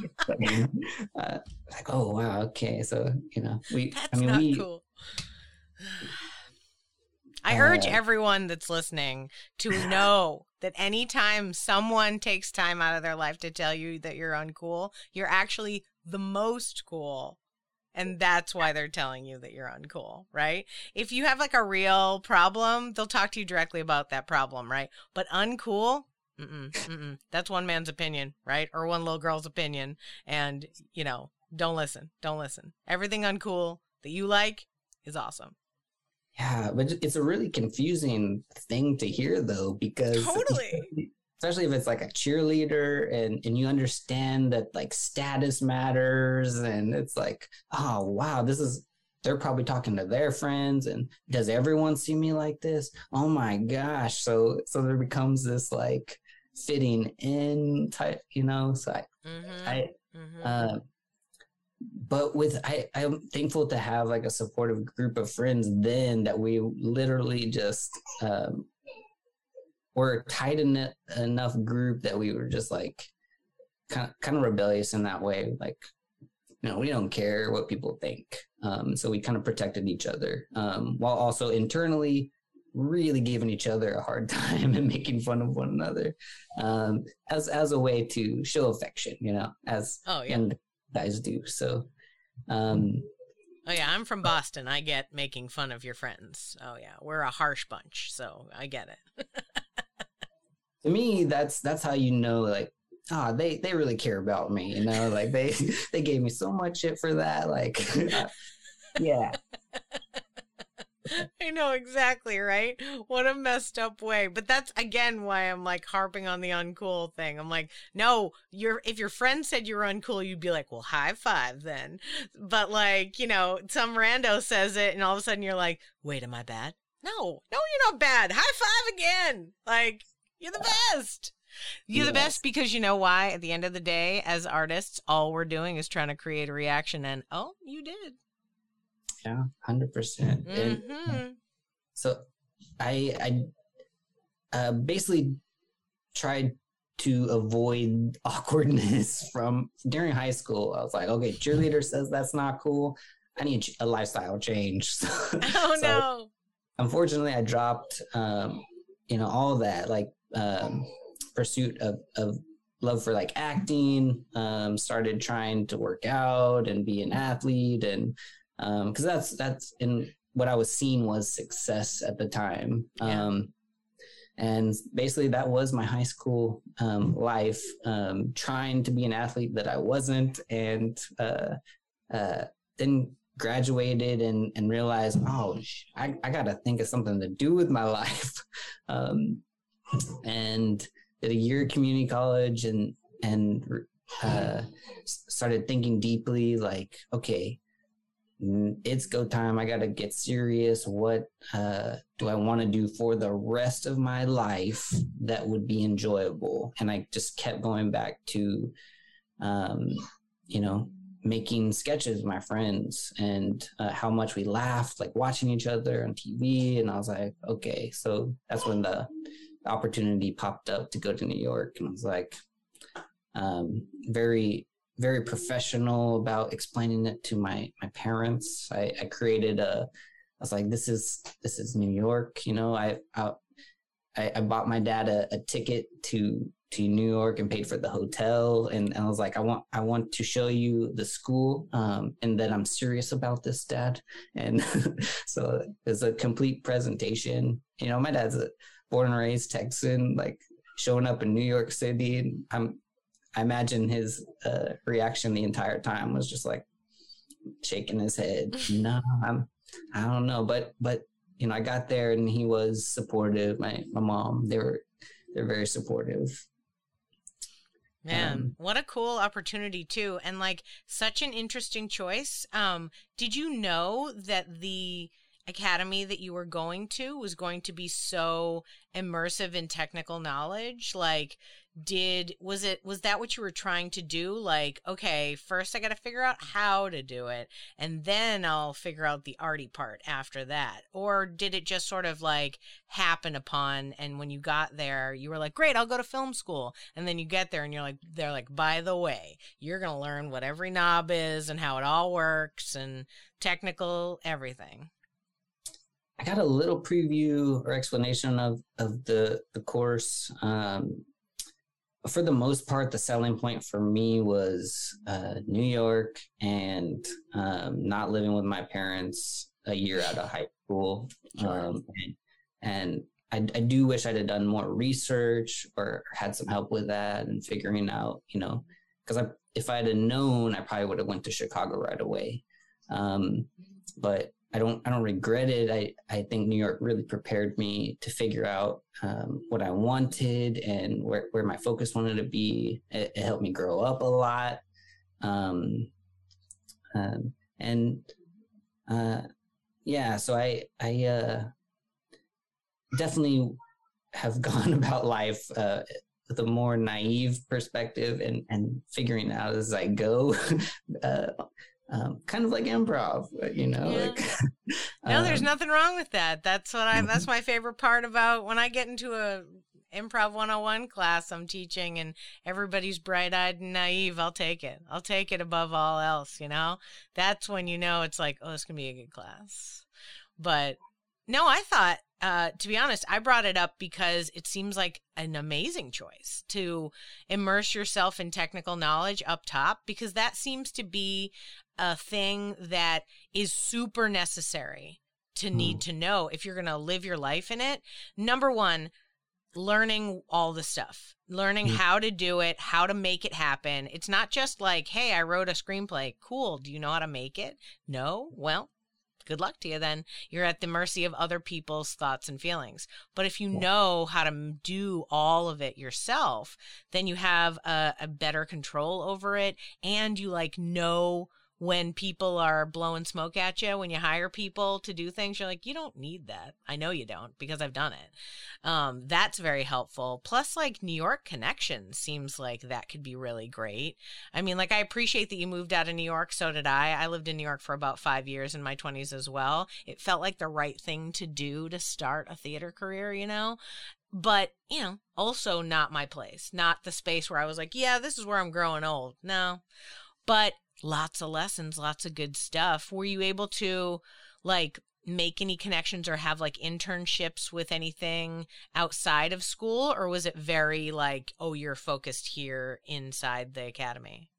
like, oh wow, okay, so you know, we. That's I mean, not we. Cool. I urge uh, everyone that's listening to know that anytime someone takes time out of their life to tell you that you're uncool, you're actually the most cool. And that's why they're telling you that you're uncool, right? If you have like a real problem, they'll talk to you directly about that problem, right? But uncool, mm-mm, mm-mm. That's one man's opinion, right? Or one little girl's opinion. And, you know, don't listen. Don't listen. Everything uncool that you like is awesome. Yeah, but it's a really confusing thing to hear, though, because totally. Especially if it's like a cheerleader and, and you understand that like status matters, and it's like, oh, wow, this is, they're probably talking to their friends, and does everyone see me like this? Oh my gosh. So, so there becomes this like fitting in type, you know, so I, mm-hmm. I, mm-hmm. uh, but with, I, I'm thankful to have like a supportive group of friends then that we literally just, um, we're a tight en- enough group that we were just like kind of, kind of rebellious in that way. Like, you know, we don't care what people think. Um, so we kind of protected each other, um, while also internally really giving each other a hard time and making fun of one another, um, as, as a way to show affection, you know, as oh, yeah. young guys do. So, um, oh yeah, I'm from Boston. I get making fun of your friends. Oh yeah, we're a harsh bunch, so I get it. To me, that's that's how you know, like, ah, oh, they they really care about me, you know, like they they gave me so much shit for that, like, uh, yeah. I know exactly, right? What a messed up way. But that's again why I'm like harping on the uncool thing. I'm like, no, you're if your friend said you were uncool, you'd be like, well, high five then. But like, you know, some rando says it and all of a sudden you're like, wait, am I bad? No, no, you're not bad. High five again. Like, you're the best. You're yes. the best because you know why? At the end of the day, as artists, all we're doing is trying to create a reaction, and oh, you did. Yeah, one hundred percent. Mm-hmm. And so I, I uh, basically tried to avoid awkwardness from during high school. I was like, okay, cheerleader says that's not cool. I need a lifestyle change. So, oh, so no. Unfortunately, I dropped, um, you know, all of that, like um, pursuit of, of love for like acting, um, started trying to work out and be an athlete, and Um, cause that's, that's in what I was seeing was success at the time. Yeah. Um, and basically that was my high school, um, life, um, trying to be an athlete that I wasn't, and, uh, uh, then graduated and, and realized, oh, I, I got to think of something to do with my life. um, and did a year at community college and, and, uh, started thinking deeply, like, okay, it's go time. I got to get serious. What uh, do I want to do for the rest of my life that would be enjoyable? And I just kept going back to, um, you know, making sketches with my friends and uh, how much we laughed, like watching each other on T V. And I was like, okay, so that's when the opportunity popped up to go to New York. And I was like, um, very, very professional about explaining it to my, my parents. I, I created a, I was like, this is, this is New York. You know, I, I, I bought my dad a, a ticket to, to New York and paid for the hotel. And, and I was like, I want, I want to show you the school. Um, and that I'm serious about this, Dad. And so it's a complete presentation. You know, my dad's a born and raised Texan, like showing up in New York City. And I'm, I imagine his uh, reaction the entire time was just like shaking his head. No, I'm, I don't know. But, but, you know, I got there and he was supportive. My, my mom, they were, they're very supportive. Man, Um, what a cool opportunity too. And like such an interesting choice. Um, did you know that the academy that you were going to was going to be so immersive in technical knowledge? Like, did, was it, was that what you were trying to do? Like, okay, first I got to figure out how to do it, and then I'll figure out the arty part after that. Or did it just sort of like happen upon, and when you got there, you were like, great, I'll go to film school. And then you get there and you're like, they're like, by the way, you're going to learn what every knob is and how it all works and technical everything. I got a little preview or explanation of, of the, the course. Um, for the most part, the selling point for me was uh, New York and um, not living with my parents a year out of high school. Um, and and I, I do wish I'd have done more research or had some help with that and figuring out, you know, because I, if I'd have known, I probably would have went to Chicago right away. Um, but I don't, I don't regret it. I, I think New York really prepared me to figure out um, what I wanted and where, where my focus wanted to be. It, it helped me grow up a lot. Um, um, and uh, yeah, so I, I uh, definitely have gone about life uh, with a more naive perspective and, and figuring out as I go. uh, Um, kind of like improv, you know. Yeah. Like, No, there's um, nothing wrong with that. That's what I. That's my favorite part about when I get into a improv one oh one class I'm teaching, and everybody's bright-eyed and naive. I'll take it. I'll take it above all else. You know, that's when you know it's like, oh, it's gonna be a good class. But no, I thought. Uh, to be honest, I brought it up because it seems like an amazing choice to immerse yourself in technical knowledge up top, because that seems to be a thing that is super necessary to need mm. to know if you're going to live your life in it. Number one, learning all the stuff, learning mm. how to do it, how to make it happen. It's not just like, hey, I wrote a screenplay. Cool. Do you know how to make it? No? Well, good luck to you then. You're at the mercy of other people's thoughts and feelings. But if you know how to do all of it yourself, then you have a, a better control over it, and you like know when people are blowing smoke at you, when you hire people to do things, you're like, you don't need that. I know you don't, because I've done it. Um, that's very helpful. Plus, like, New York connections seems like that could be really great. I mean, like, I appreciate that you moved out of New York. So did I. I lived in New York for about five years in my twenties as well. It felt like the right thing to do to start a theater career, you know? But, you know, also not my place. Not the space where I was like, yeah, this is where I'm growing old. No. But lots of lessons, lots of good stuff. Were you able to like make any connections or have like internships with anything outside of school? Or was it very like, oh, you're focused here inside the academy?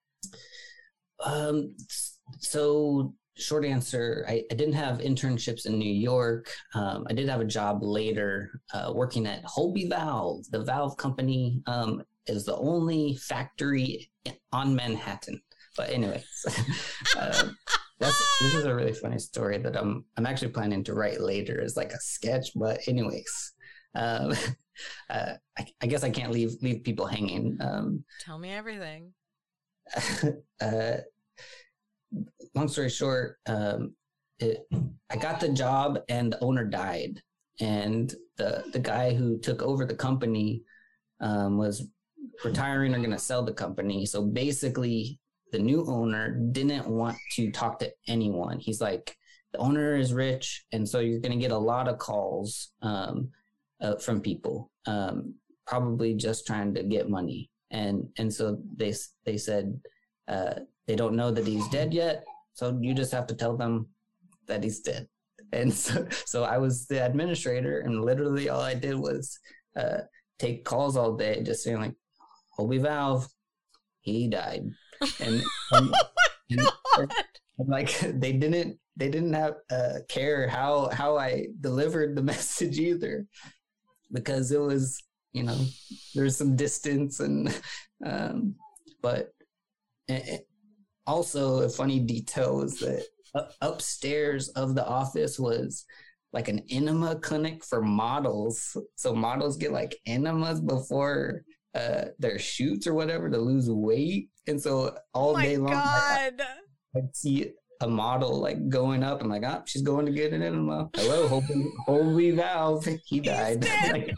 Um, so short answer, I, I didn't have internships in New York. Um, I did have a job later uh, working at Holby Valve. The valve company um, is the only factory on Manhattan. But anyways, uh, that's, this is a really funny story that I'm I'm actually planning to write later as like a sketch. But anyways, um, uh, I, I guess I can't leave leave people hanging. Um, Tell me everything. uh, long story short, um, it, I got the job and the owner died, and the the guy who took over the company um, was retiring or going to sell the company. So basically, the new owner didn't want to talk to anyone. He's like, the owner is rich, and so you're going to get a lot of calls um, uh, from people, um, probably just trying to get money. And and so they they said uh, they don't know that he's dead yet, so you just have to tell them that he's dead. And so, so I was the administrator, and literally all I did was uh, take calls all day, just saying like, Hobie Valve, he died. And, and, and, and like they didn't they didn't have uh, care how how I delivered the message either, because it was, you know, there's some distance and um, but it, also a funny detail is that uh, upstairs of the office was like an enema clinic for models. So models get like enemas before uh, their shoots or whatever to lose weight. And so all oh day long, I, God. I'd see a model like going up and like, ah, oh, she's going to get an enema. Hello, Holy, Holy Valve. He died. Like,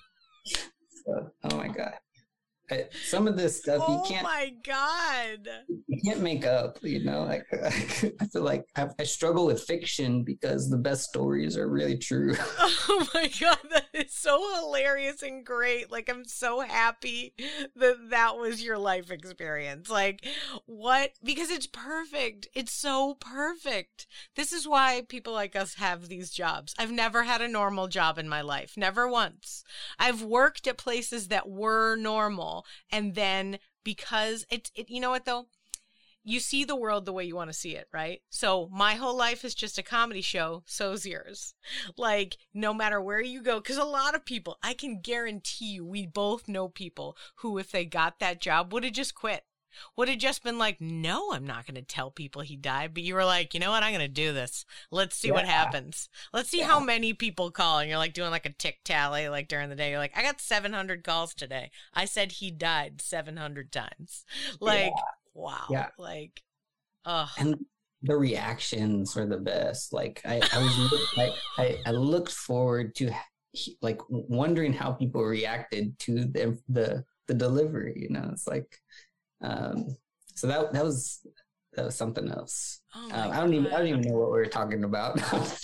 so, oh my God. I, some of this stuff oh you can't. Oh my God. You can't make up, you know. Like I feel like I, I struggle with fiction because the best stories are really true. Oh my God, that is so hilarious and great. Like, I'm so happy that that was your life experience. Like, what? Because it's perfect. It's so perfect. This is why people like us have these jobs. I've never had a normal job in my life. Never once. I've worked at places that were normal. And then because it's, it, you know what though? You see the world the way you want to see it, right? So my whole life is just a comedy show. So's yours. Like, no matter where you go, because a lot of people, I can guarantee you, we both know people who, if they got that job, would have just quit. Would have just been like, no, I'm not going to tell people he died. But you were like, you know what? I'm going to do this. Let's see yeah. what happens. Let's see yeah. how many people call. And you're like doing like a tick tally, like during the day. You're like, I got seven hundred calls today. I said he died seven hundred times. Like, yeah. wow. Yeah. Like, ugh. And the reactions were the best. Like, I, I was, I, I, I looked forward to like wondering how people reacted to the, the, the delivery, you know, it's like, Um, so that that was that was something else. Oh um, I don't even I don't even know what we were talking about.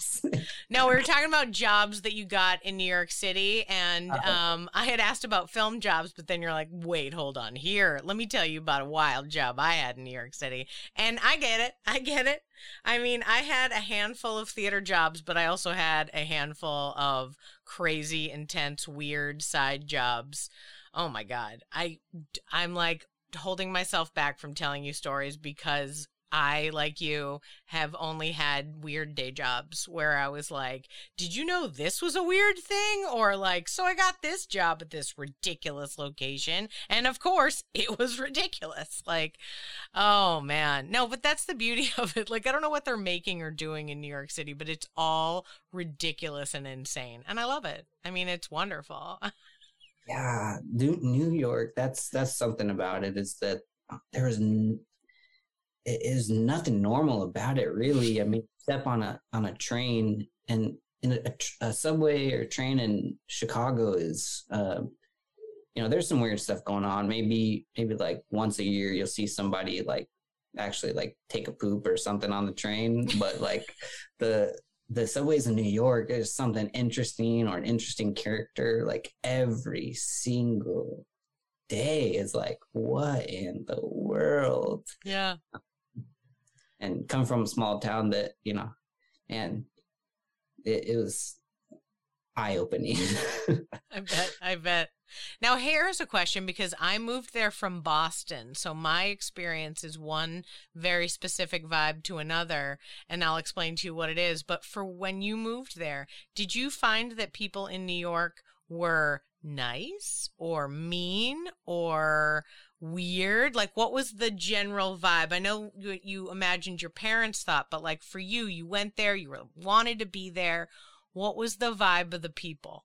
No, we were talking about jobs that you got in New York City, and uh, um, I had asked about film jobs, but then you're like, wait, hold on, here, let me tell you about a wild job I had in New York City, and I get it, I get it. I mean, I had a handful of theater jobs, but I also had a handful of crazy, intense, weird side jobs. Oh my God, I I'm like. holding myself back from telling you stories because I, like you, have only had weird day jobs where I was like, did you know this was a weird thing? Or like, so I got this job at this ridiculous location. And of course, it was ridiculous. Like, oh man. No, but that's the beauty of it. Like, I don't know what they're making or doing in New York City, but it's all ridiculous and insane. And I love it. I mean, it's wonderful. Yeah, New York. That's that's something about it. Is that there is n- it is nothing normal about it, really. I mean, step on a on a train and in a, a subway or train in Chicago is, uh, you know, there's some weird stuff going on. Maybe maybe like once a year you'll see somebody like actually like take a poop or something on the train, but like the. The subways in New York is something interesting or an interesting character like every single day is like, what in the world? Yeah. And come from a small town that, you know, and it, it was eye-opening. I bet, I bet. Now, here's a question, because I moved there from Boston, so my experience is one very specific vibe to another, and I'll explain to you what it is. But for when you moved there, did you find that people in New York were nice or mean or weird? Like, what was the general vibe? I know you, you imagined your parents thought, but like for you, you went there, you were, wanted to be there. What was the vibe of the people?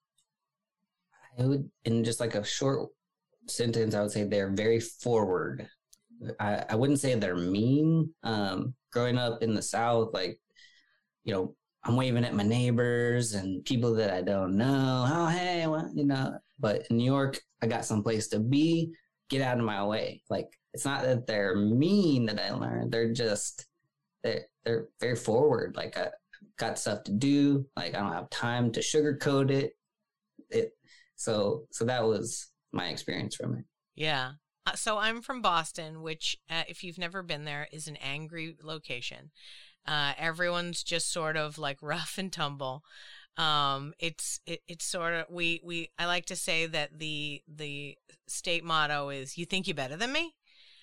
I would, in just like a short sentence, I would say they're very forward. I, I wouldn't say they're mean. Um, growing up in the South, like, you know, I'm waving at my neighbors and people that I don't know. Oh, hey, well, you know, but in New York, I got someplace to be, get out of my way. Like, it's not that they're mean that I learned. They're just, they're, they're very forward. Like I got stuff to do. Like I don't have time to sugarcoat it. It, so, so that was my experience from it. Yeah. Uh, so I'm from Boston, which uh, if you've never been there is an angry location. Uh, everyone's just sort of like rough and tumble. Um, it's, it, it's sort of, we, we, I like to say that the, the state motto is, you think you're better than me?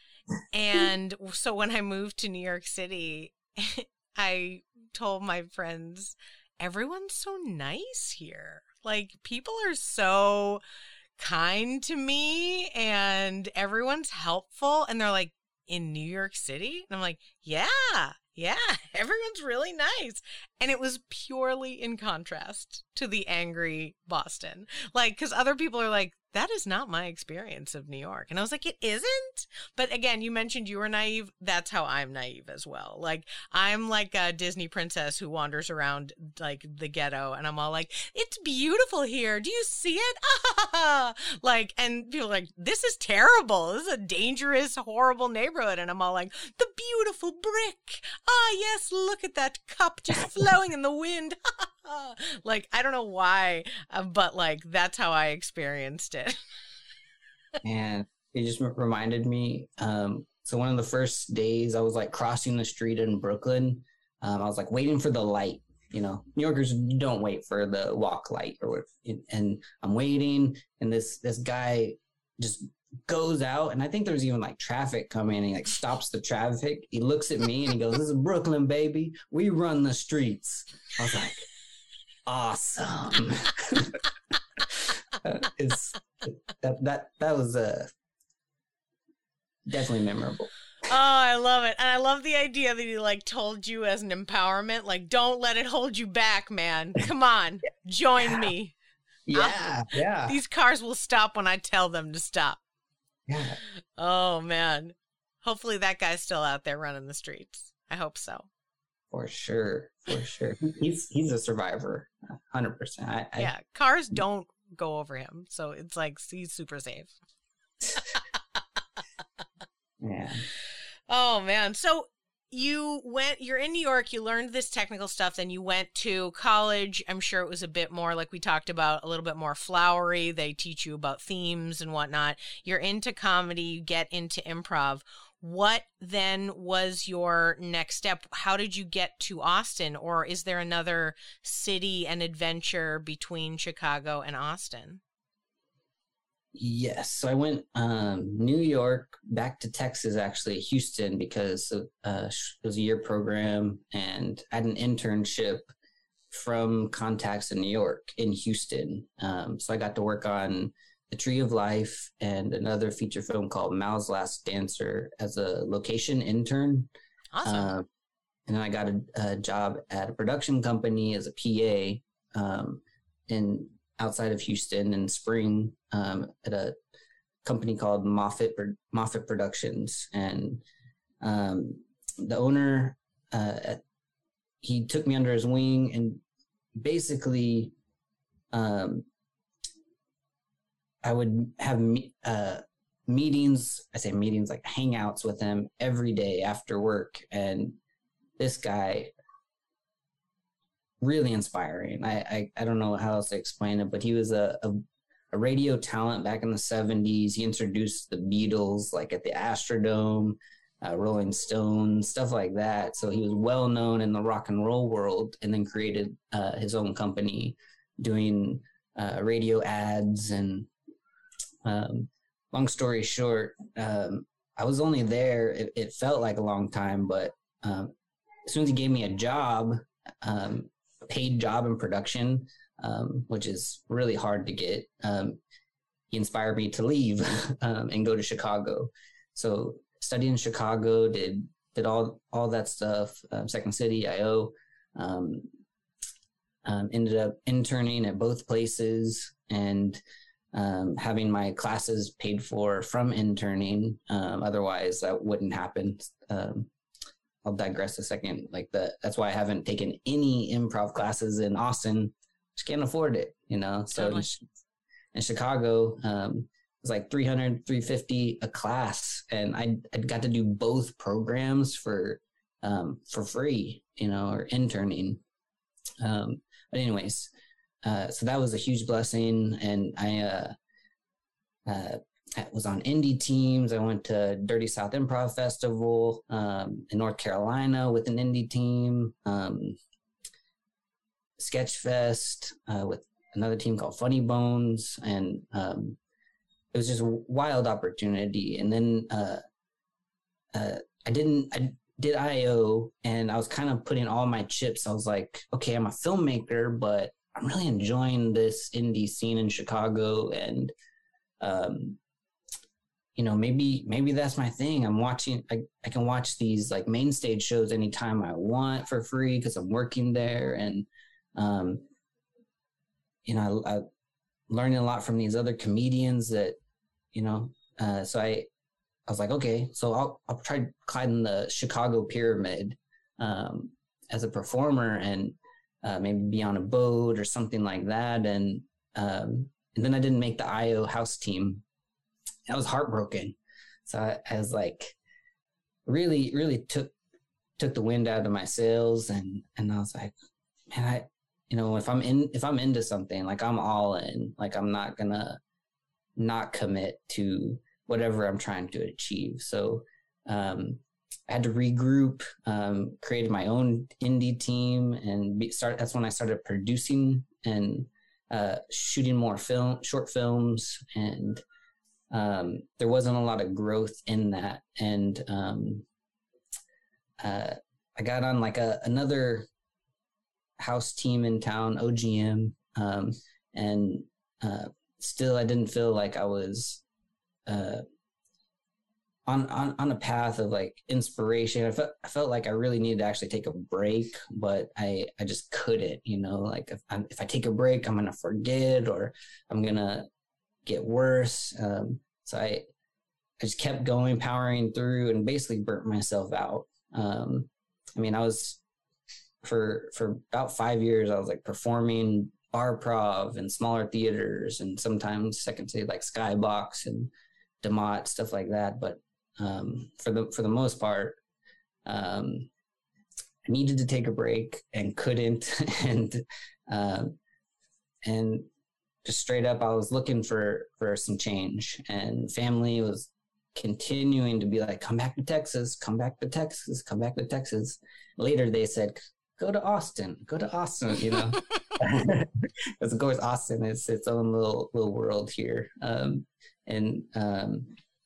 And so when I moved to New York City, I told my friends, everyone's so nice here. Like people are so kind to me and everyone's helpful. And they're like, in New York City? And I'm like, yeah, yeah, everyone's really nice. And it was purely in contrast to the angry Boston. Like, because other people are like, that is not my experience of New York. And I was like, it isn't? But again, you mentioned you were naive. That's how I'm naive as well. Like, I'm like a Disney princess who wanders around like the ghetto and I'm all like, it's beautiful here. Do you see it? Like, and people are like, this is terrible. This is a dangerous, horrible neighborhood. And I'm all like, the beautiful brick. Ah, yes, look at that cup just flowing in the wind. Like, I don't know why, uh, but like, that's how I experienced it. And it just m- reminded me. Um, so one of the first days I was like crossing the street in Brooklyn. Um, I was like waiting for the light. You know, New Yorkers don't wait for the walk light or what. And I'm waiting, and this this guy just goes out, and I think there's even like traffic coming, and he like stops the traffic. He looks at me and he goes, "This is Brooklyn, baby. We run the streets." I was like, awesome. uh, it's that that that was uh, definitely memorable. Oh, I love it. And I love the idea that he like told you as an empowerment, like, don't let it hold you back, man. Come on, join yeah. me. Yeah, I'll, yeah. These cars will stop when I tell them to stop. Yeah. Oh, man. Hopefully that guy's still out there running the streets. I hope so. For sure. For sure. He's he's a survivor. one hundred percent. I, I, yeah. Cars don't go over him. So it's like he's super safe. Yeah. Oh, man. So you went, you're in New York, you learned this technical stuff, then you went to college. I'm sure it was a bit more, like we talked about, a little bit more flowery. They teach you about themes and whatnot. You're into comedy, you get into improv. What then was your next step? How did you get to Austin? Or is there another city and adventure between Chicago and Austin? Yes. So I went um, New York, back to Texas, actually, Houston, because uh, it was a year program, and I had an internship from Contacts in New York in Houston. Um, so I got to work on The Tree of Life and another feature film called Mao's Last Dancer as a location intern. Awesome. Uh, and then I got a, a job at a production company as a P A um, in outside of Houston in spring um, at a company called Moffat Moffat Productions. And um, the owner, uh, he took me under his wing and basically um, I would have me, uh, meetings, I say meetings, like hangouts with him every day after work. And this guy, really inspiring. I, I, I don't know how else to explain it, but he was a, a, a radio talent back in the seventies. He introduced the Beatles, like at the Astrodome, uh, Rolling Stones, stuff like that. So he was well known in the rock and roll world, and then created uh, his own company doing uh, radio ads. And um, long story short, um, I was only there. It, it felt like a long time, but um, as soon as he gave me a job, um, paid job in production, um, which is really hard to get. Um, he inspired me to leave um, and go to Chicago. So studied in Chicago, did did all all that stuff. Um, Second City, I O. Um, um, ended up interning at both places and um, having my classes paid for from interning. Um, otherwise, that wouldn't happen. Um, I'll digress a second. Like the, that's why I haven't taken any improv classes in Austin. Just can't afford it, you know? So Totally. in, in Chicago, um, was like three hundred, three fifty a class. And I, I got to do both programs for, um, for free, you know, or interning. Um, but anyways, uh, so that was a huge blessing. And I, uh, uh, I was on indie teams. I went to Dirty South Improv Festival, um, in North Carolina with an indie team, um, Sketchfest, uh, with another team called Funny Bones. And, um, it was just a wild opportunity. And then, uh, uh, I didn't, I did I O, and I was kind of putting all my chips. I was like, okay, I'm a filmmaker, but I'm really enjoying this indie scene in Chicago. And, um, you know, maybe, maybe that's my thing. I'm watching, I, I can watch these like main stage shows anytime I want for free because I'm working there. And, um, you know, I, I learning a lot from these other comedians that, you know, uh, so I, I was like, okay, so I'll, I'll try climbing the Chicago pyramid, um, as a performer and, uh, maybe be on a boat or something like that. And, um, and then I didn't make the I O house team. I was heartbroken. So I, I was like, really, really took, took the wind out of my sails. And, and I was like, man, I, you know, if I'm in, if I'm into something, like I'm all in, like I'm not gonna not commit to whatever I'm trying to achieve. So, um, I had to regroup, um, created my own indie team and be, start, that's when I started producing and, uh, shooting more film, short films. And, um, there wasn't a lot of growth in that. And, um, uh, I got on like a, another house team in town, O G M. Um, and, uh, still I didn't feel like I was, uh, on, on, on a path of like inspiration. I felt, I felt like I really needed to actually take a break, but I, I just couldn't, you know, like if I, if I take a break, I'm going to forget or I'm going to get worse. Um, so I, I just kept going, powering through and basically burnt myself out. Um, I mean, I was for, for about five years, I was like performing bar prov and smaller theaters and sometimes Second City like Skybox and DeMott, stuff like that. But um, for the for the most part, um, I needed to take a break and couldn't. and um, and just straight up, I was looking for for some change. And family was continuing to be like, come back to Texas, come back to Texas, come back to Texas. Later, they said, go to Austin, go to Austin, you know. Because of course Austin is its own little little world here. Um, and um,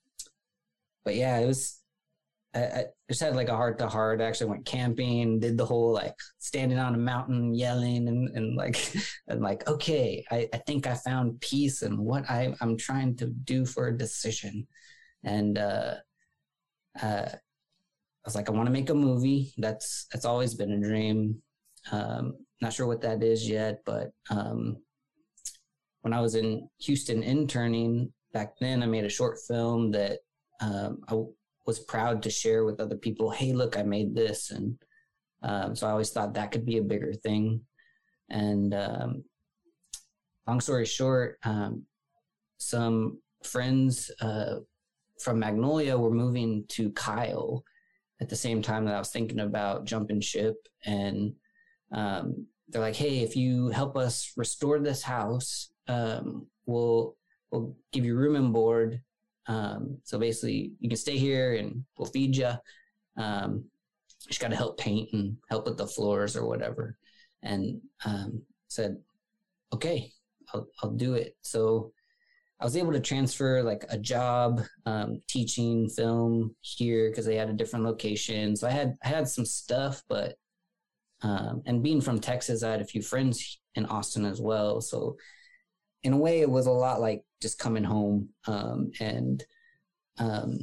but yeah, it was. I, I just had like a heart to heart. I actually went camping, did the whole like standing on a mountain, yelling, and and like and like okay, I, I think I found peace in what I I'm trying to do for a decision, and uh, uh, I was like, I want to make a movie. That's that's always been a dream. Um, not sure what that is yet, but um, when I was in Houston interning back then, I made a short film that um, I w- was proud to share with other people. Hey, look, I made this. And um, so I always thought that could be a bigger thing. And um, long story short, um, some friends uh, from Magnolia were moving to Kyle at the same time that I was thinking about jumping ship. And um, they're like, hey, if you help us restore this house, um, we'll, we'll give you room and board. Um, so basically you can stay here and we'll feed you. Um, you just got to help paint and help with the floors or whatever. And, um, said, okay, I'll, I'll do it. So I was able to transfer like a job, um, teaching film here because they had a different location. So I had, I had some stuff, but Um, and being from Texas, I had a few friends in Austin as well. So in a way, it was a lot like just coming home. Um, and um,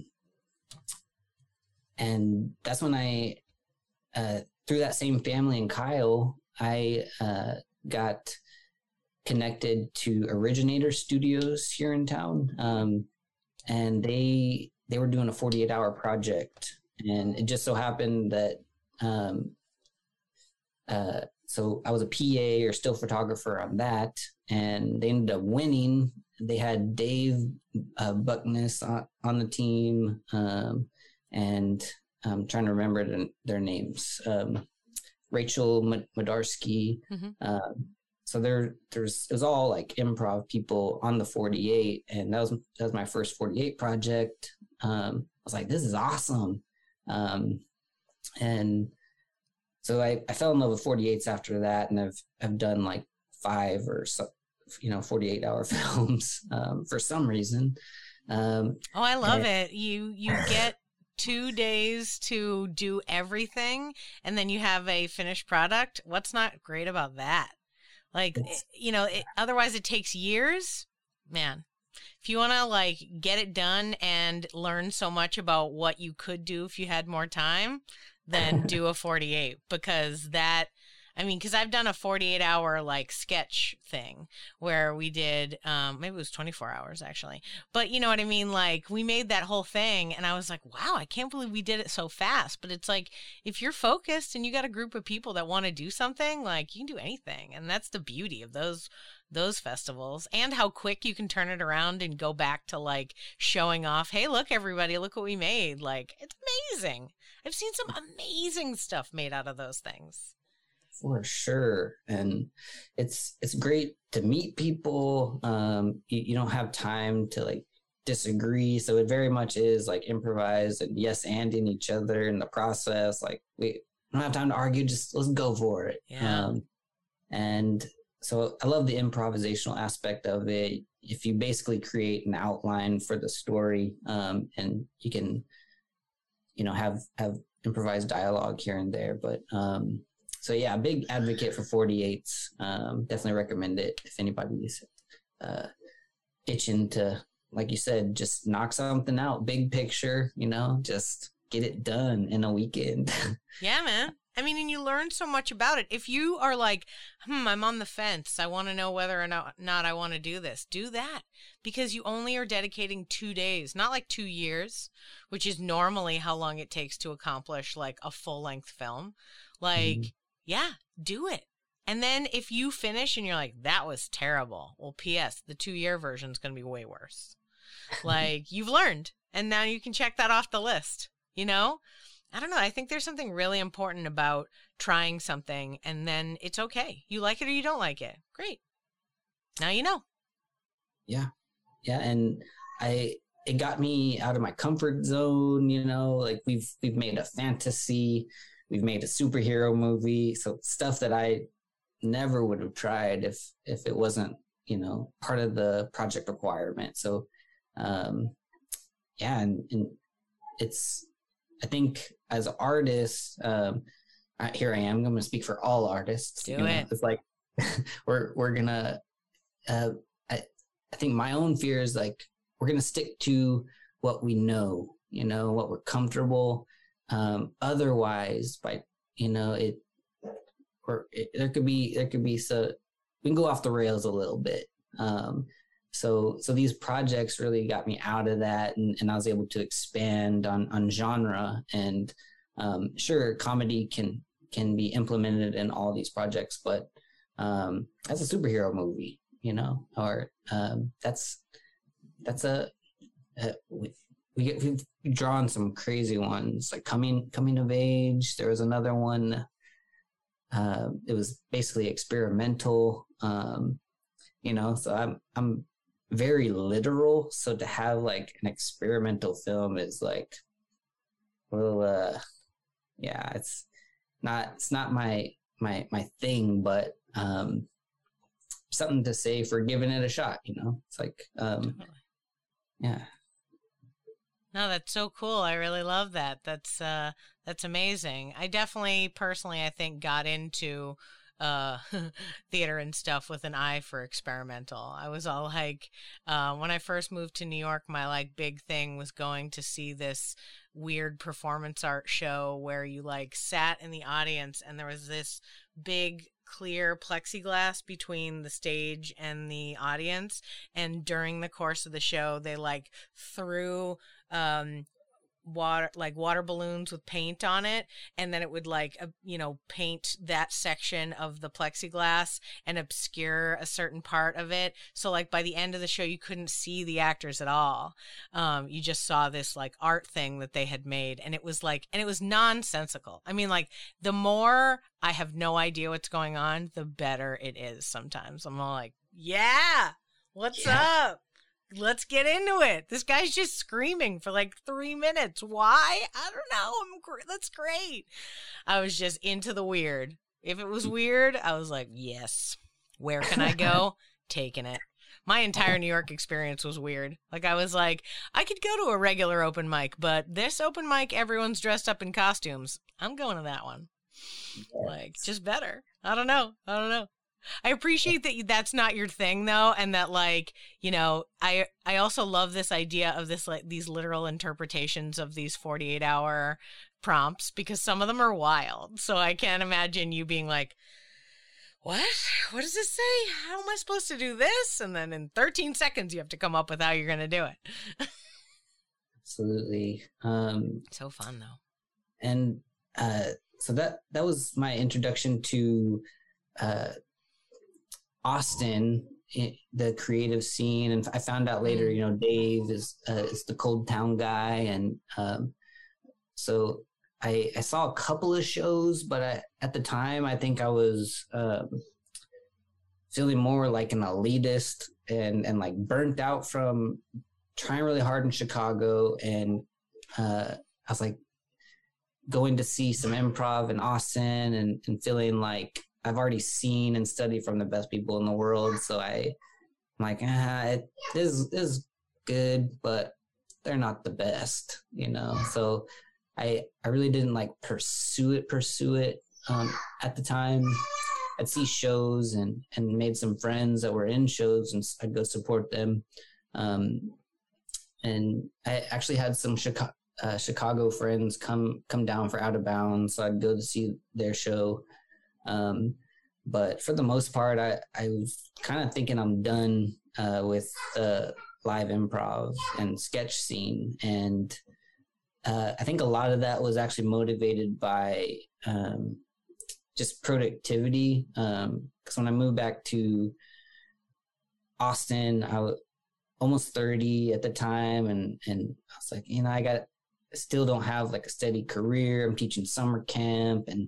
and that's when I, uh, through that same family in Kyle, I uh, got connected to Originator Studios here in town. Um, and they they were doing a forty-eight hour project. And it just so happened that um, Uh, so I was a P A or still photographer on that, and they ended up winning they had Dave uh, Buckness on, on the team, um, and I'm trying to remember the, their names. Um, Rachel Madarski. Mm-hmm. Um, so there, there's it was all like improv people on the forty-eight, and that was that was my first forty-eight project. Um, I was like, this is awesome, um, and so I, I fell in love with forty-eights after that, and I've I've done like five or so, you know, forty-eight hour films um, for some reason. Um, oh, I love and- it. You you get two days to do everything, and then you have a finished product. What's not great about that? Like, it, you know, it, otherwise it takes years, man. If you want to like get it done and learn so much about what you could do if you had more time, then do a forty-eight, because that, I mean, because I've done a forty-eight hour like sketch thing where we did, um, maybe it was twenty-four hours actually, but you know what I mean? Like we made that whole thing and I was like, wow, I can't believe we did it so fast. But it's like, if you're focused and you got a group of people that want to do something, like you can do anything. And that's the beauty of those, those festivals, and how quick you can turn it around and go back to like showing off. Hey, look, everybody, look what we made. Like, it's amazing. I've seen some amazing stuff made out of those things. For sure. And it's it's great to meet people. Um, you, you don't have time to like disagree. So it very much is like improvise and yes anding each other in the process. Like we don't have time to argue, just let's go for it. Yeah. Um, and so I love the improvisational aspect of it. If you basically create an outline for the story, um, and you can, you know, have have improvised dialogue here and there. But um So yeah, big advocate for forty-eights. Um, definitely recommend it if anybody's uh, itching to, like you said, just knock something out. Big picture, you know, just get it done in a weekend. Yeah, man. I mean, and you learn so much about it. If you are like, hmm, I'm on the fence, I want to know whether or not, not I want to do this, do that. Because you only are dedicating two days, not like two years, which is normally how long it takes to accomplish like a full-length film. Like, mm-hmm. Yeah, do it. And then if you finish and you're like, that was terrible. Well, P S the two-year version is going to be way worse. Like, you've learned, and now you can check that off the list, you know? I don't know. I think there's something really important about trying something, and then it's okay. You like it or you don't like it. Great. Now you know. Yeah. Yeah, and I it got me out of my comfort zone, you know? Like, we've we've made a fantasy. We've made a superhero movie, so stuff that I never would have tried if if it wasn't, you know, part of the project requirement. So, um, yeah, and, and it's, I think as artists, um, I, here I am, I'm going to speak for all artists. Do you know, it. It's like we're we're gonna. Uh, I I think my own fear is like we're gonna stick to what we know, you know, what we're comfortable. Um, otherwise, by, you know, it, or it, there could be, there could be, so we can go off the rails a little bit. Um, so, so these projects really got me out of that, and, and I was able to expand on, on genre. And, um, sure, comedy can, can be implemented in all these projects, but, um, as a superhero movie, you know, or, um, that's, that's a, a we get, we've drawn some crazy ones, like coming coming of age. There was another one. Uh, it was basically experimental, um, you know. So I'm I'm very literal. So to have like an experimental film is like, well, uh, yeah, it's not it's not my my my thing, but um, something to say for giving it a shot. You know, it's like, um, yeah. No, that's so cool. I really love that. That's uh, that's amazing. I definitely, personally, I think got into uh, theater and stuff with an eye for experimental. I was all like, uh, when I first moved to New York, my like big thing was going to see this weird performance art show where you like sat in the audience and there was this big clear plexiglass between the stage and the audience, and during the course of the show they like threw um water, like water balloons with paint on it. And then it would like, uh, you know, paint that section of the plexiglass and obscure a certain part of it. So like by the end of the show, you couldn't see the actors at all. Um, you just saw this like art thing that they had made. And it was like, and it was nonsensical. I mean, like the more I have no idea what's going on, the better it is sometimes. I'm all like, yeah, what's yeah. up? Let's get into it. This guy's just screaming for like three minutes. Why? I don't know. I'm gr- that's great. I was just into the weird. If it was weird, I was like, yes. Where can I go? Taking it. My entire New York experience was weird. Like I was like, I could go to a regular open mic, but this open mic, everyone's dressed up in costumes. I'm going to that one. Like, just better. I don't know. I don't know. I appreciate that that's not your thing though, and that like, you know, I I also love this idea of this like these literal interpretations of these forty-eight hour prompts, because some of them are wild. So I can't imagine you being like, what? What does this say? How am I supposed to do this? And then in thirteen seconds you have to come up with how you're going to do it. Absolutely. Um, so fun though. And uh, so that that was my introduction to uh Austin, the creative scene, and I found out later, you know, Dave is uh, is the Cold Town guy, and um, so I I saw a couple of shows, but I, at the time, I think I was um, feeling more like an elitist and and like burnt out from trying really hard in Chicago, and uh, I was like going to see some improv in Austin, and and feeling like I've already seen and studied from the best people in the world. So I, I'm like, ah, it is is good, but they're not the best, you know? So I, I really didn't like pursue it, pursue it um, at the time. I'd see shows and, and made some friends that were in shows, and I'd go support them. Um, and I actually had some Chicago, uh, Chicago friends come, come down for Out of Bounds. So I'd go to see their show. Um, but for the most part, I, I was kind of thinking I'm done, uh, with the live improv and sketch scene. And, uh, I think a lot of that was actually motivated by, um, just productivity. Um, cause when I moved back to Austin, I was almost thirty at the time. And, and I was like, you know, I got, still don't have like a steady career. I'm teaching summer camp, and,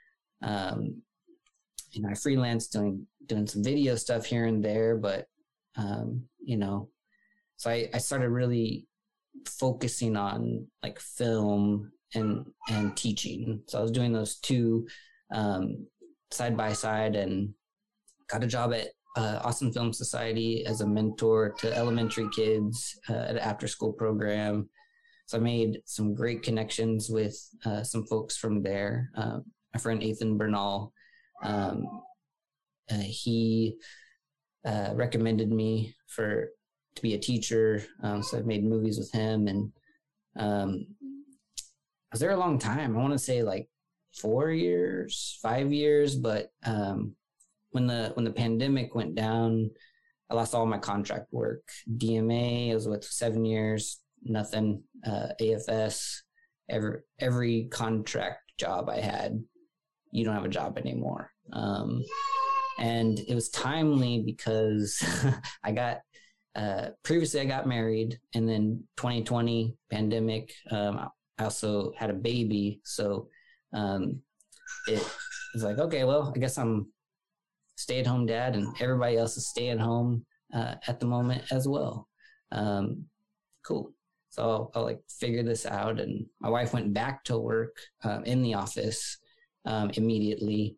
Um, you know, I freelance doing, doing some video stuff here and there, but, um, you know, so I, I started really focusing on like film and, and teaching. So I was doing those two, um, side by side, and got a job at, uh, Austin Film Society as a mentor to elementary kids, uh, at an after school program. So I made some great connections with, uh, some folks from there. Um, my friend Ethan Bernal, um, uh, he uh, recommended me for to be a teacher. Um, so I've made movies with him, and um, I was there a long time. I want to say like four years, five years. But um, when the when the pandemic went down, I lost all my contract work. D M A, I was with seven years, nothing. Uh, A F S, every every contract job I had, you don't have a job anymore. Um, and it was timely because I got, uh, previously I got married, and then twenty twenty pandemic, um, I also had a baby. So, um, it was like, okay, well, I guess I'm stay at home dad, and everybody else is staying home, uh, at the moment as well. Um, cool. So I'll, I'll like figure this out. And my wife went back to work, um, in the office, um, immediately.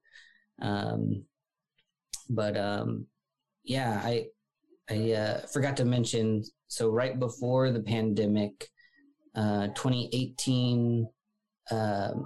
Um, but, um, yeah, I, I, uh, forgot to mention, so right before the pandemic, uh, twenty eighteen, um,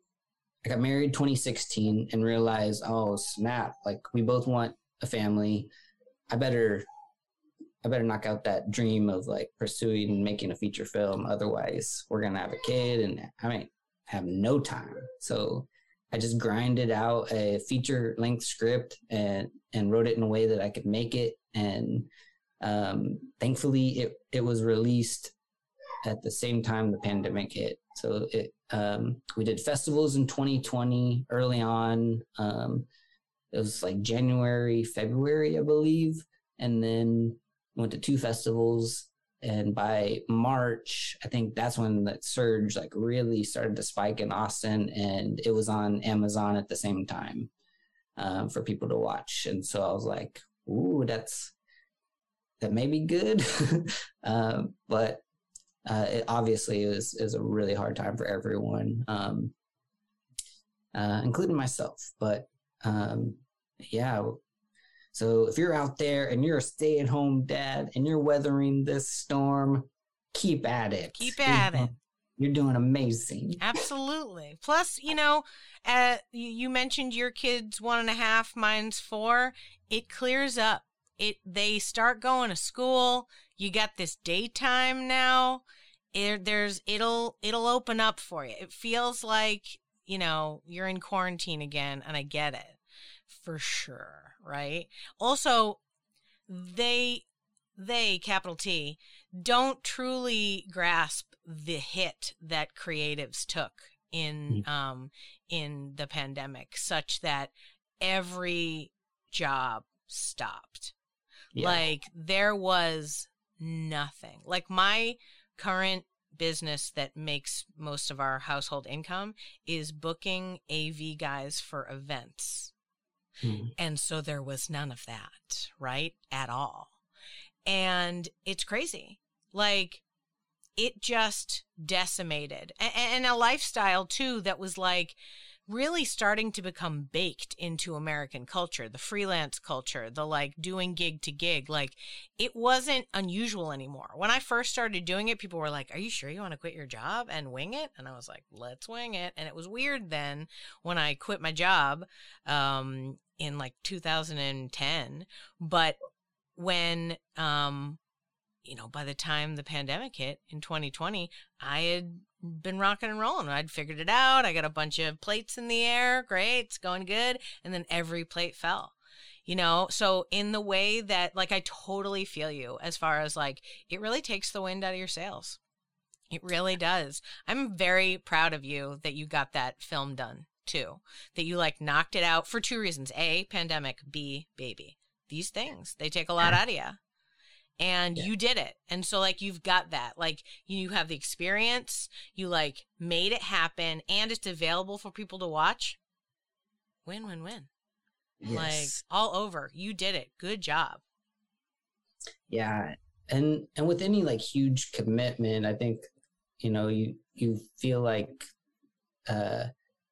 I got married twenty sixteen and realized, oh snap, like we both want a family. I better, I better knock out that dream of like pursuing and making a feature film. Otherwise we're going to have a kid, and I might have no time. So I just grinded out a feature length script and, and wrote it in a way that I could make it. And, um, thankfully it, it was released at the same time the pandemic hit. So it, um, we did festivals in twenty twenty early on. Um, it was like January, February, I believe. And then went to two festivals. And by March, I think that's when that surge like really started to spike in Austin, and it was on Amazon at the same time um, for people to watch. And so I was like, ooh, that's, that may be good. uh, but uh, it obviously is, is a really hard time for everyone, um, uh, including myself. But um, yeah, so if you're out there and you're a stay-at-home dad and you're weathering this storm, keep at it. Keep at you're, it. You're doing amazing. Absolutely. Plus, you know, uh, you, you mentioned your kid's one and a half, mine's four. It clears up. It they start going to school. You got this daytime now. It, there's it'll it'll open up for you. It feels like, you know, you're in quarantine again, and I get it for sure. Right. Also, they, they, capital T, don't truly grasp the hit that creatives took in, mm-hmm. um, in the pandemic, such that every job stopped. Yeah. Like there was nothing. Like my current business that makes most of our household income is booking A V guys for events. Hmm. And so there was none of that, right? At all. And it's crazy. Like it just decimated. And, and a lifestyle too that was like really starting to become baked into American culture, the freelance culture, the like doing gig to gig. Like it wasn't unusual anymore. When I first started doing it, people were like, are you sure you want to quit your job and wing it? And I was like, let's wing it. And it was weird then when I quit my job, um, in like two thousand ten. But when, um, you know, by the time the pandemic hit in twenty twenty, I had been rocking and rolling. I'd figured it out. I got a bunch of plates in the air. Great. It's going good. And then every plate fell, you know? So in the way that like, I totally feel you as far as like, it really takes the wind out of your sails. It really does. I'm very proud of you that you got that film done too, that you like knocked it out for two reasons. A, pandemic. B, baby. These things, they take a lot out of you. And yeah. you did it. And so like, you've got that, like you have the experience, you like made it happen, and it's available for people to watch. Win, win, win. Yes. Like all over. You did it. Good job. Yeah. And, and with any like huge commitment, I think, you know, you, you feel like, uh,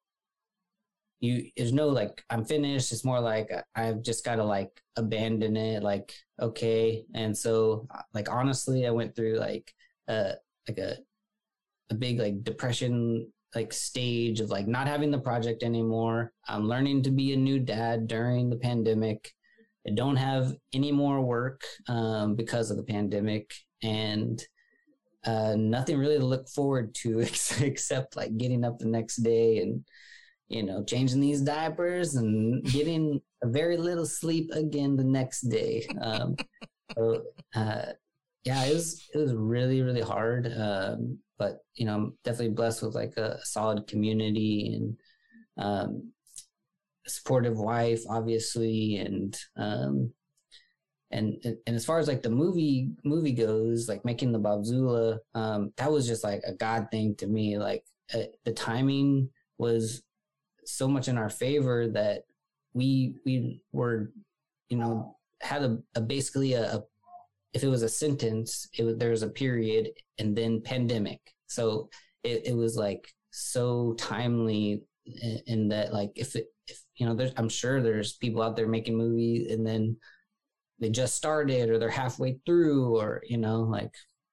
you, there's no like, I'm finished. It's more like, I've just got to like abandon it. Like, okay. And so like, honestly, I went through like, uh, like a, a big like depression, like stage of like not having the project anymore. I'm learning to be a new dad during the pandemic. I don't have any more work, um, because of the pandemic, and, uh, nothing really to look forward to except like getting up the next day and, you know, changing these diapers and getting a very little sleep again the next day. Um, so, uh, yeah, it was, it was really, really hard. Um, but, you know, I'm definitely blessed with like a solid community and, um, a supportive wife, obviously. And, um, and, and as far as like the movie, movie goes, like making the Bobzilla, um, that was just like a God thing to me. Like uh, the timing was so much in our favor that we we were, you know, had a, a basically a, a if it was a sentence, it was there was a period and then pandemic. So it, it was like so timely in, in that like if it if you know there's I'm sure there's people out there making movies and then they just started or they're halfway through or you know like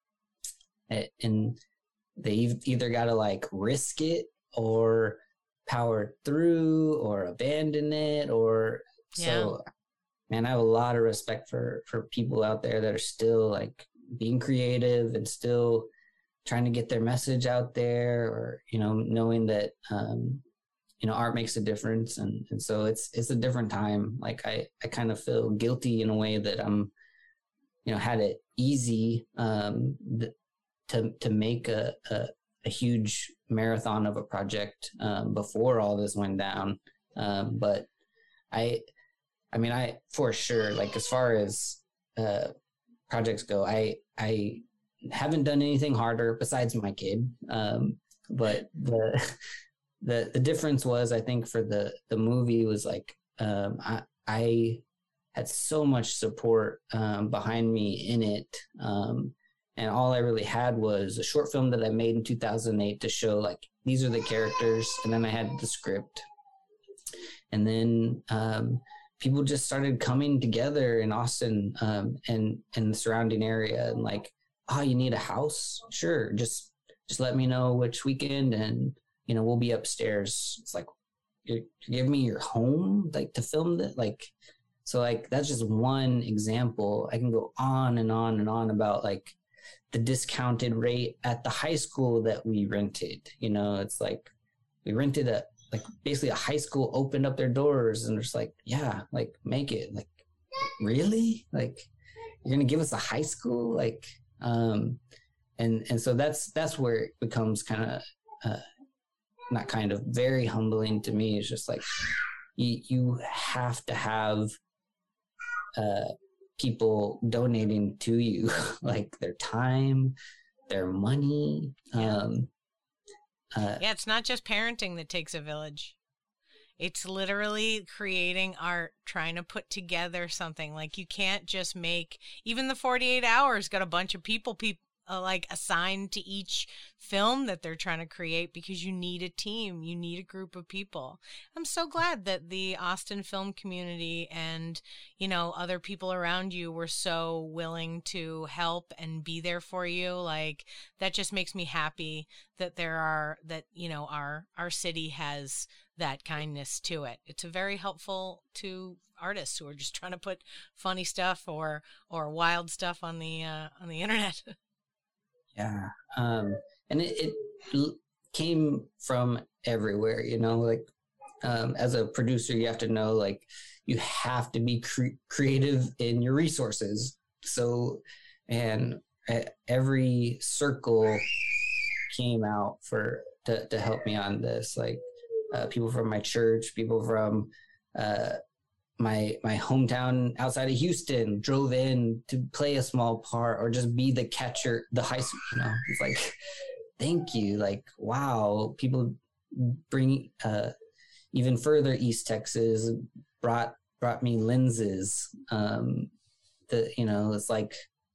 and they either got to like risk it or power through or abandon it or yeah. So man, I have a lot of respect for for people out there that are still like being creative and still trying to get their message out there or you know knowing that um you know art makes a difference and and so it's it's a different time. Like I I kind of feel guilty in a way that I'm you know had it easy um th- to to make a, a, a huge marathon of a project um, before all this went down. Um, but I, I mean, I for sure, like as far as uh, projects go, I I haven't done anything harder besides my kid. Um, but the the the difference was, I think, for the the movie was like um, I I had so much support um, behind me in it. Um, and all I really had was a short film that I made in two thousand eight to show like, these are the characters. And then I had the script. And then um, people just started coming together in Austin um, and, and the surrounding area. And like, oh, you need a house? Sure. Just, just let me know which weekend and, you know, we'll be upstairs. It's like, you give me your home, like to film that. Like, so like, that's just one example. I can go on and on and on about like the discounted rate at the high school that we rented. You know, it's like we rented a, like basically a high school opened up their doors and it's like, yeah, like make it. Like, really? Like, you're going to give us a high school? Like, um, and, and so that's, that's where it becomes kind of, uh, not kind of very humbling to me. It's just like, you, you have to have, uh, people donating to you, like their time, their money. Yeah. Um, uh, yeah, it's not just parenting that takes a village. It's literally creating art, trying to put together something. Like you can't just make, even the forty-eight hours got a bunch of people, people uh, like assigned to each film that they're trying to create because you need a team, you need a group of people. I'm so glad that the Austin film community and, you know, other people around you were so willing to help and be there for you. Like that just makes me happy that there are, that, you know, our, our city has that kindness to it. It's a very helpful to artists who are just trying to put funny stuff or, or wild stuff on the, uh, on the internet. Yeah. Um, and it, it l- came from everywhere, you know, like, um, as a producer, you have to know, like, you have to be cre- creative in your resources. So, and uh, every circle came out for, to, to help me on this, like, uh, people from my church, people from, uh, my my hometown outside of Houston drove in to play a small part or just be the catcher, the high school, you know, it's like, thank you. Like, wow. People bring, uh, even further East Texas brought, brought me lenses. Um, the, you know, it's like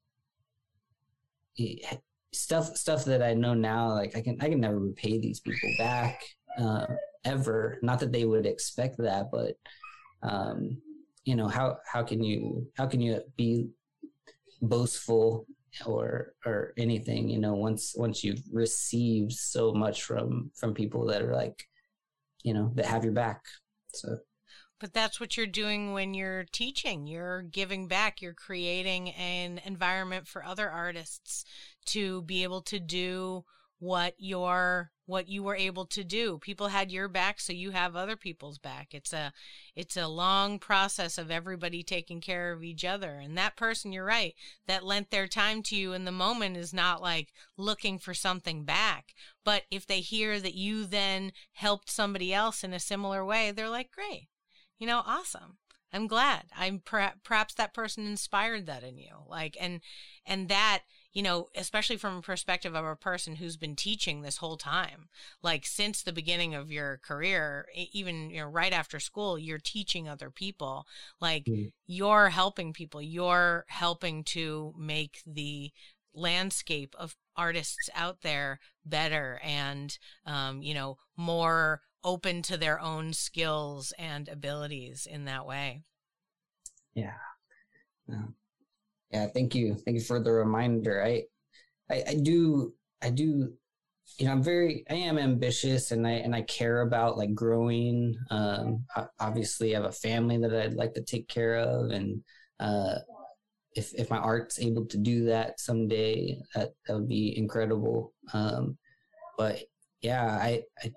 stuff, stuff that I know now, like I can, I can never repay these people back, uh, ever. Not that they would expect that, but, um, you know, how, how can you, how can you be boastful or, or anything, you know, once, once you've received so much from, from people that are like, you know, that have your back. So. But that's what you're doing when you're teaching. You're giving back. You're creating an environment for other artists to be able to do what you're, what you were able to do. People had your back, so you have other people's back. It's a, it's a long process of everybody taking care of each other. And that person, you're right, that lent their time to you in the moment is not like looking for something back. But if they hear that you then helped somebody else in a similar way, they're like, great, you know, awesome. I'm glad. I'm per- perhaps that person inspired that in you. Like, and, and that, you know, especially from a perspective of a person who's been teaching this whole time, like since the beginning of your career, even, you know, right after school, you're teaching other people, like mm-hmm. you're helping people, you're helping to make the landscape of artists out there better and, um, you know, more open to their own skills and abilities in that way. Yeah. Yeah. Yeah, thank you. Thank you for the reminder. I, I, I do, I do, you know, I'm very, I am ambitious and I, and I care about like growing. Um, obviously I have a family that I'd like to take care of. And, uh, if, if my art's able to do that someday, that, that would be incredible. Um, but yeah, I, I,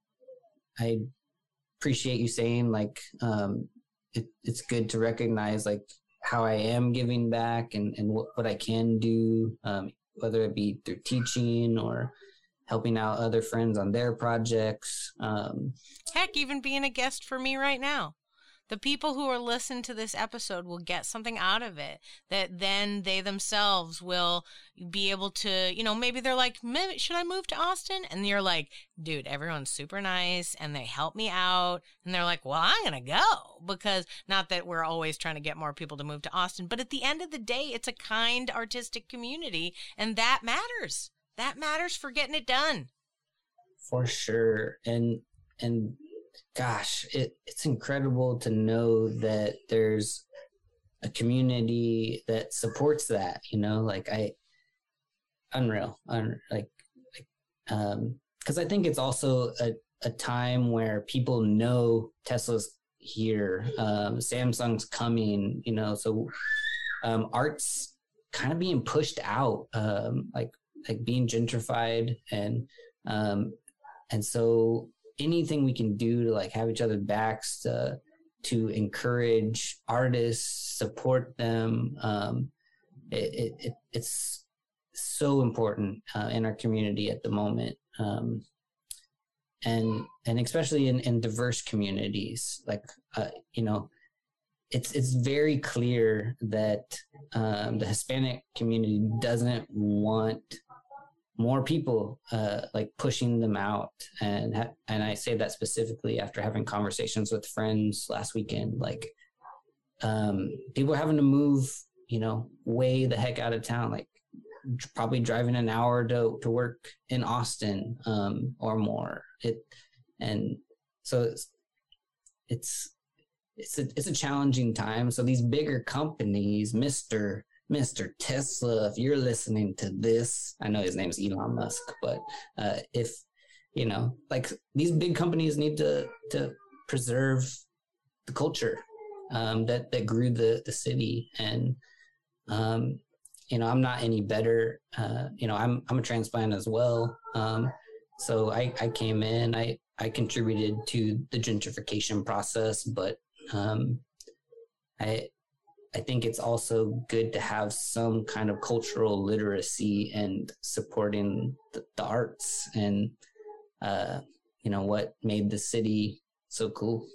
I appreciate you saying like, um, it, it's good to recognize like, how I am giving back and, and what, what I can do. Um, whether it be through teaching or helping out other friends on their projects. Um, Heck, even being a guest for me right now. The people who are listening to this episode will get something out of it that then they themselves will be able to, you know, maybe they're like, should I move to Austin? And you're like, dude, everyone's super nice and they help me out. And they're like, well, I'm going to go, because not that we're always trying to get more people to move to Austin, but at the end of the day, it's a kind artistic community, and that matters. That matters for getting it done. For sure. And, and, gosh, it, it's incredible to know that there's a community that supports that, you know, like I, unreal, un, like, like, um, cause I think it's also a, a time where people know Tesla's here, um, Samsung's coming, you know, so, um, art's kind of being pushed out, um, like, like being gentrified, and, um, and so, anything we can do to like have each other backs to, to encourage artists, support them. Um, it, it, it's so important uh, in our community at the moment. Um, and, and especially in, in diverse communities, like, uh, you know, it's, it's very clear that um, the Hispanic community doesn't want more people uh, like pushing them out. And, ha- and I say that specifically after having conversations with friends last weekend, like um, people are having to move, you know, way the heck out of town, like probably driving an hour to, to work in Austin um, or more. It, and so it's, it's, it's a, it's a challenging time. So these bigger companies, Mister Mister Tesla, if you're listening to this, I know his name is Elon Musk, but uh, if, you know, like these big companies need to, to preserve the culture um, that, that grew the, the city. And, um, you know, I'm not any better. Uh, you know, I'm, I'm a transplant as well. Um, so I, I came in, I, I contributed to the gentrification process, but um, I, I think it's also good to have some kind of cultural literacy and supporting the, the arts and, uh, you know, what made the city so cool.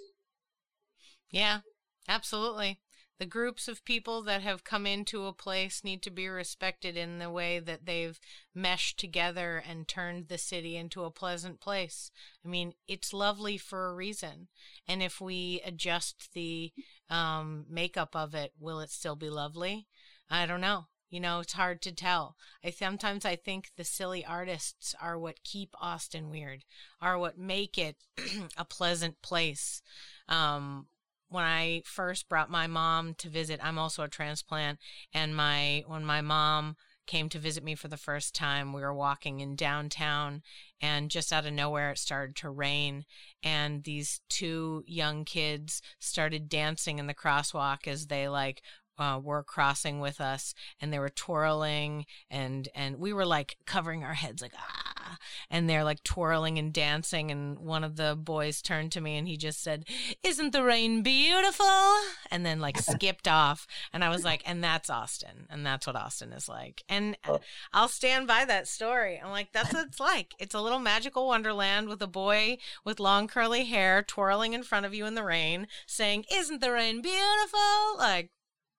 Yeah, absolutely. The groups of people that have come into a place need to be respected in the way that they've meshed together and turned the city into a pleasant place. I mean, it's lovely for a reason. And if we adjust the um, makeup of it, will it still be lovely? I don't know. You know, it's hard to tell. I sometimes I think the silly artists are what keep Austin weird, are what make it a pleasant place. Um, When I first brought my mom to visit, I'm also a transplant, and my when my mom came to visit me for the first time, we were walking in downtown, and just out of nowhere, it started to rain, and these two young kids started dancing in the crosswalk as they like Uh, were crossing with us, and they were twirling, and and we were like covering our heads like ah, and they're like twirling and dancing, and one of the boys turned to me and he just said, "Isn't the rain beautiful?" and then like skipped off, and I was like, and that's Austin, and that's what Austin is like, and I'll stand by that story. I'm like, that's what it's like. It's a little magical wonderland with a boy with long curly hair twirling in front of you in the rain saying, "Isn't the rain beautiful?" Like,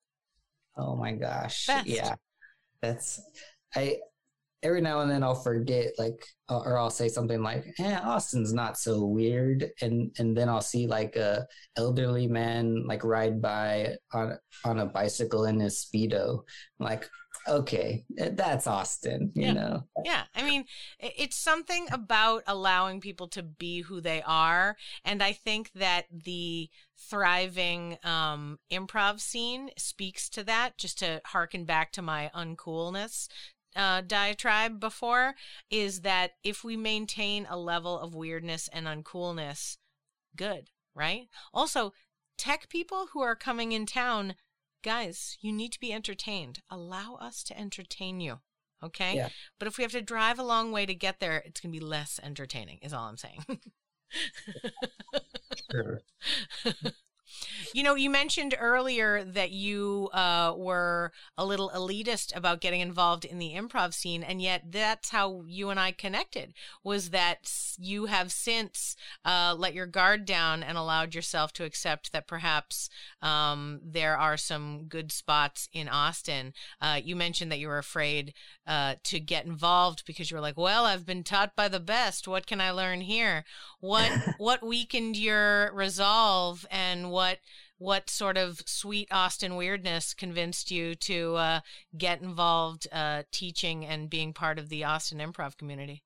oh my gosh. Best. Yeah. That's, I, every now and then I'll forget, like, or I'll say something like, eh, Austin's not so weird. And, and then I'll see like a elderly man, like ride by on, on a bicycle in his Speedo. I'm like, okay, that's Austin, you yeah. know? Yeah. I mean, it's something about allowing people to be who they are. And I think that the thriving um, improv scene speaks to that, just to harken back to my uncoolness uh, diatribe before, is that if we maintain a level of weirdness and uncoolness, good, right? Also, tech people who are coming in town, guys, you need to be entertained. Allow us to entertain you, okay? Yeah. But if we have to drive a long way to get there, it's going to be less entertaining, is all I'm saying. Sure. You know, you mentioned earlier that you uh, were a little elitist about getting involved in the improv scene, and yet that's how you and I connected, was that you have since uh, let your guard down and allowed yourself to accept that perhaps um, there are some good spots in Austin. Uh, you mentioned that you were afraid uh, to get involved because you were like, well, I've been taught by the best. What can I learn here? What what weakened your resolve, and what what sort of sweet Austin weirdness convinced you to uh, get involved uh, teaching and being part of the Austin improv community?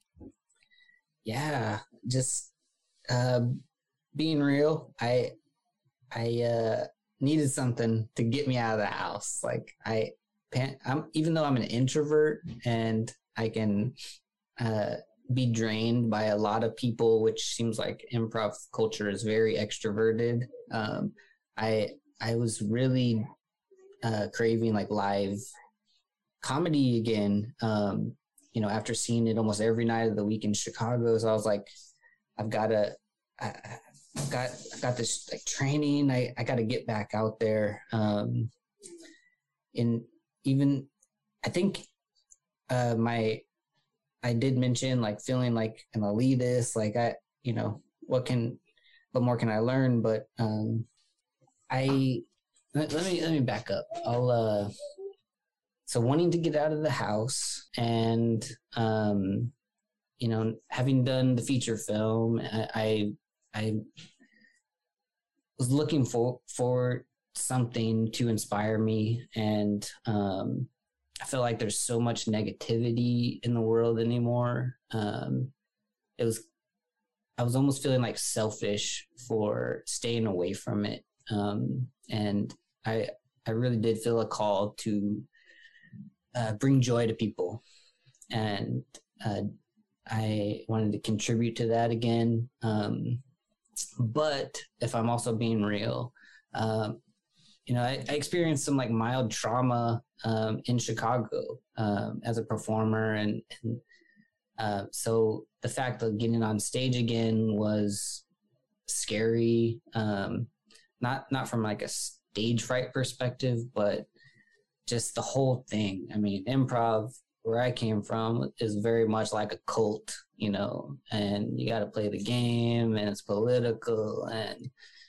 Yeah, just uh, being real. I I uh, needed something to get me out of the house. Like I, I'm even though I'm an introvert and I can uh, be drained by a lot of people, which seems like improv culture is very extroverted. Um, I I was really uh, craving like live comedy again. Um, you know, after seeing it almost every night of the week in Chicago, so I was like, I've got to, I, I've got, I've got this like training. I, I got to get back out there. Um, and even, I think uh, my, I did mention like feeling like an elitist, like I, you know, what can, what more can I learn? But um, I, let, let me, let me back up. I'll, uh, so wanting to get out of the house and, um, you know, having done the feature film, I, I, I was looking for, for something to inspire me. And, um, I feel like there's so much negativity in the world anymore. Um, it was, I was almost feeling like selfish for staying away from it. Um, and I, I really did feel a call to uh, bring joy to people. And uh, I wanted to contribute to that again. Um, but if I'm also being real, um, you know, I, I experienced some like mild trauma um, in Chicago um, as a performer. And, and uh, so the fact of getting on stage again was scary. Um, not, not from like a stage fright perspective, but just the whole thing. I mean, improv, where I came from, is very much like a cult, you know, and you got to play the game, and it's political, and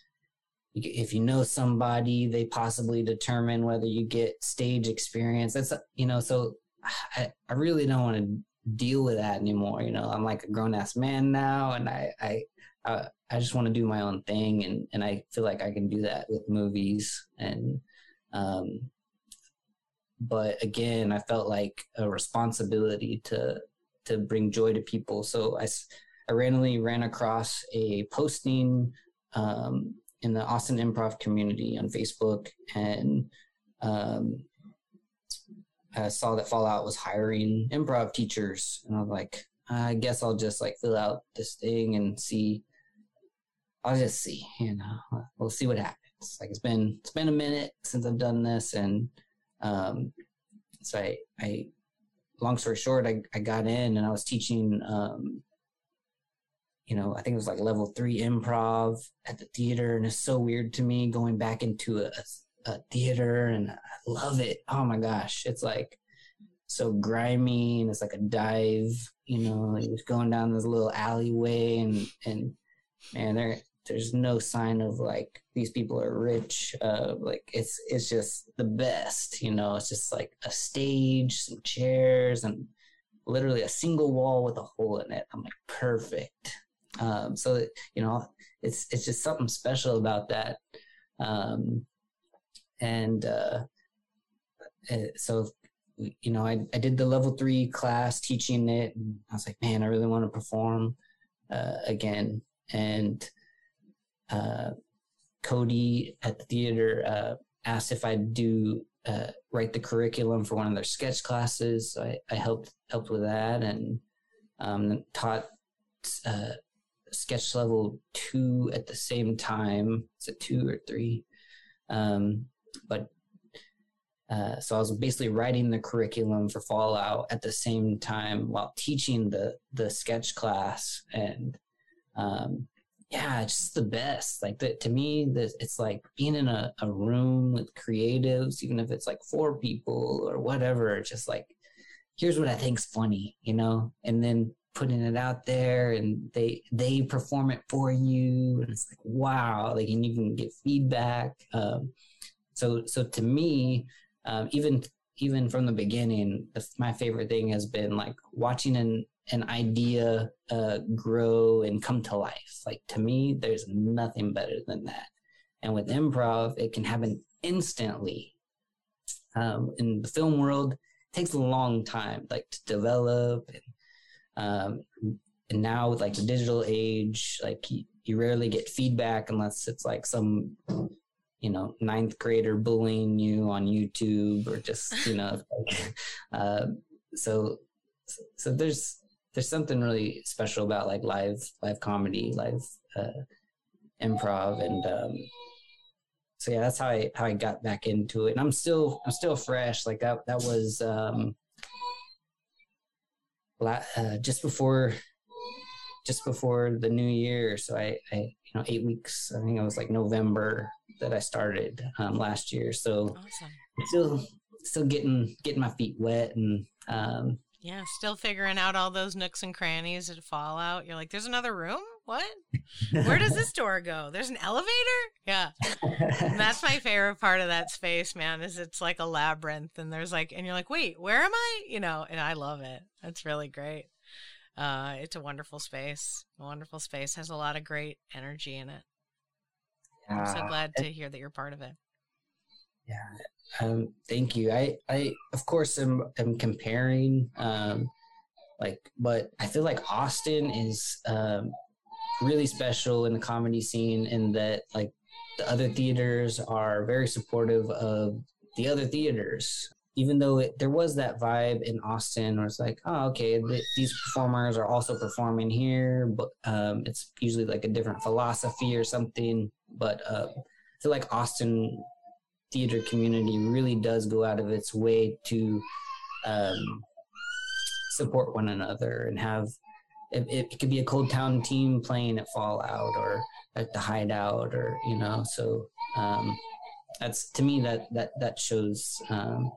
if you know somebody, they possibly determine whether you get stage experience. That's, you know, so I, I really don't want to deal with that anymore. You know, I'm like a grown ass man now, and I, I, I, I just want to do my own thing. And, and I feel like I can do that with movies. And, um, but again, I felt like a responsibility to, to bring joy to people. So I, I randomly ran across a posting, um, in the Austin improv community on Facebook, and um, I saw that Fallout was hiring improv teachers, and I was like, I guess I'll just like fill out this thing and see. I'll just see, you know, we'll see what happens. Like it's been it's been a minute since I've done this, and um, so I, I, long story short, I, I got in and I was teaching. Um, you know, I think it was like level three improv at the theater. And it's so weird to me going back into a, a theater, and I love it. Oh my gosh. It's like so grimy, and it's like a dive, you know, you're going down this little alleyway, and, and man, there, there's no sign of like, these people are rich. Uh, like it's, it's just the best, you know, it's just like a stage, some chairs, and literally a single wall with a hole in it. I'm like, perfect. Um, so, you know, it's, it's just something special about that. Um, and, uh, so, you know, I, I did the level three class teaching it, and I was like, man, I really want to perform, uh, again. And, uh, Cody at the theater, uh, asked if I'd do, uh, write the curriculum for one of their sketch classes. So I, I helped, helped with that, and, um, taught, uh, sketch level two at the same time. Is it two or three? Um, but uh, so I was basically writing the curriculum for Fallout at the same time while teaching the the sketch class. And um, yeah, it's just the best. Like the, to me, the, it's like being in a, a room with creatives, even if it's like four people or whatever. It's just like, here's what I think's funny, you know, and then putting it out there, and they they perform it for you, and it's like, wow, like, and you can get feedback. Um, so so to me, um, even even from the beginning, the, my favorite thing has been like watching an an idea uh, grow and come to life. Like, to me, there's nothing better than that. And with improv, it can happen instantly. Um, in the film world, it takes a long time, like, to develop. And, um, and now with like the digital age, like you, you rarely get feedback unless it's like some, you know, ninth grader bullying you on YouTube, or just, you know, like, uh, so, so there's, there's something really special about like live, live comedy, live, uh, improv. And, um, so yeah, that's how I, how I got back into it. And I'm still, I'm still fresh. Like that, that was, um, uh, just before, just before the new year. So I, I, you know, eight weeks, I think it was like November that I started, um, last year. So Awesome. still, still getting, getting my feet wet, and, um, Yeah, still figuring out all those nooks and crannies at Fallout. You're like, there's another room? What? Where does this door go? There's an elevator? Yeah. And that's my favorite part of that space, man, is it's like a labyrinth, and there's like, and you're like, wait, where am I? You know, and I love it. That's really great. Uh, it's a wonderful space. A wonderful space. Has a lot of great energy in it. I'm so glad to hear that you're part of it. Yeah. Um, thank you. I, I, of course, am, am comparing, um, like, but I feel like Austin is, um, really special in the comedy scene, in that like the other theaters are very supportive of the other theaters. Even though it, there was that vibe in Austin where it's like, oh, okay, th- these performers are also performing here, but um, it's usually like a different philosophy or something. But uh, I feel like Austin theater community really does go out of its way to um, support one another, and have it, it could be a Cold Town team playing at Fallout or at the Hideout, or, you know, so um, that's, to me, that that that shows um,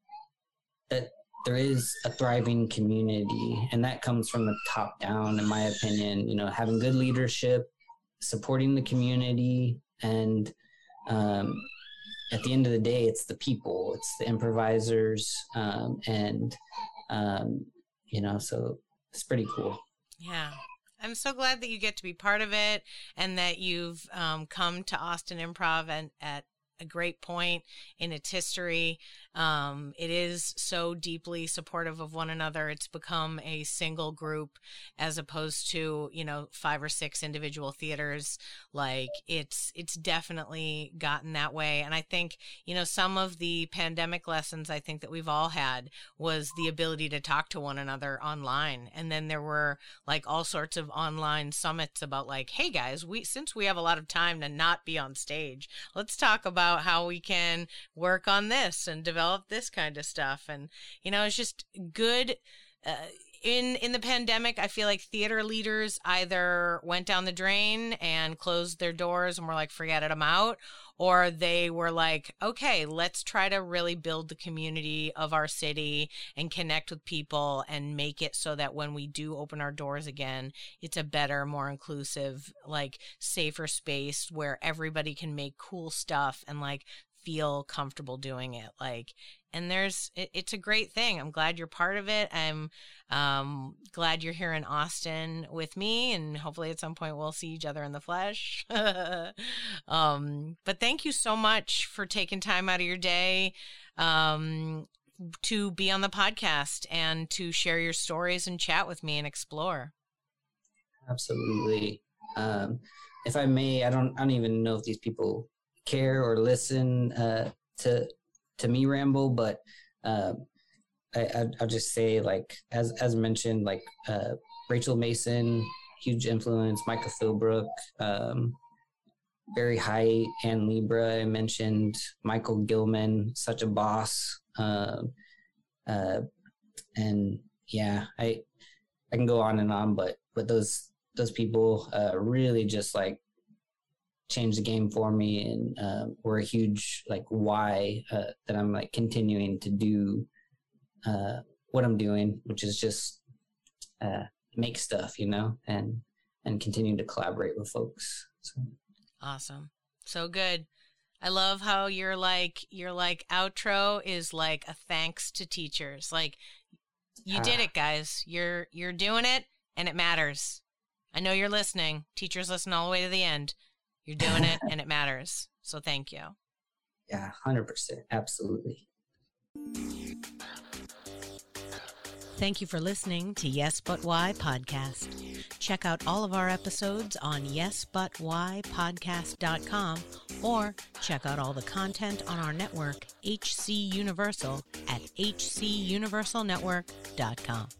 that there is a thriving community, and that comes from the top down, in my opinion. You know, having good leadership, supporting the community, and um, at the end of the day, it's the people, it's the improvisers, um, and um, you know, so it's pretty cool. Yeah. I'm so glad that you get to be part of it, and that you've um, come to Austin Improv and at a great point in its history. Um, it is so deeply supportive of one another. It's become a single group as opposed to, you know, five or six individual theaters. Like it's, it's definitely gotten that way. And I think, you know, some of the pandemic lessons I think that we've all had was the ability to talk to one another online. And then there were like all sorts of online summits about like, hey guys, we, since we have a lot of time to not be on stage, let's talk about how we can work on this and develop this kind of stuff. And, you know, it's just good. Uh, in, in the pandemic, I feel like theater leaders either went down the drain and closed their doors and were like, forget it, I'm out. Or they were like, okay, let's try to really build the community of our city and connect with people and make it so that when we do open our doors again, it's a better, more inclusive, like safer space where everybody can make cool stuff and like feel comfortable doing it. Like, and there's, it, it's a great thing. I'm glad you're part of it. I'm um, glad you're here in Austin with me, and hopefully at some point we'll see each other in the flesh. um, but thank you so much for taking time out of your day um, to be on the podcast and to share your stories and chat with me and explore. Absolutely. Um, if I may, I don't, I don't even know if these people care or listen uh, to to me ramble, but uh, I, I, I'll just say, like, as as mentioned, like uh, Rachel Mason, huge influence, Micah Philbrook, um, Barry Height, Ann Libra, I mentioned, Michael Gilman, such a boss, uh, uh, and yeah, I I can go on and on, but but those those people uh, really just like changed the game for me, and uh, were a huge like why uh, that I'm like continuing to do uh, what I'm doing, which is just uh, make stuff, you know, and and continue to collaborate with folks. So. Awesome. So good. I love how you're like, your like outro is like a thanks to teachers. Like you ah. did it, guys. You're, you're doing it and it matters. I know you're listening. Teachers listen all the way to the end. You're doing it and it matters. So thank you. Yeah, one hundred percent. Absolutely. Thank you for listening to Yes But Why podcast. Check out all of our episodes on yes but why podcast dot com or check out all the content on our network, H C Universal, at h c universal network dot com.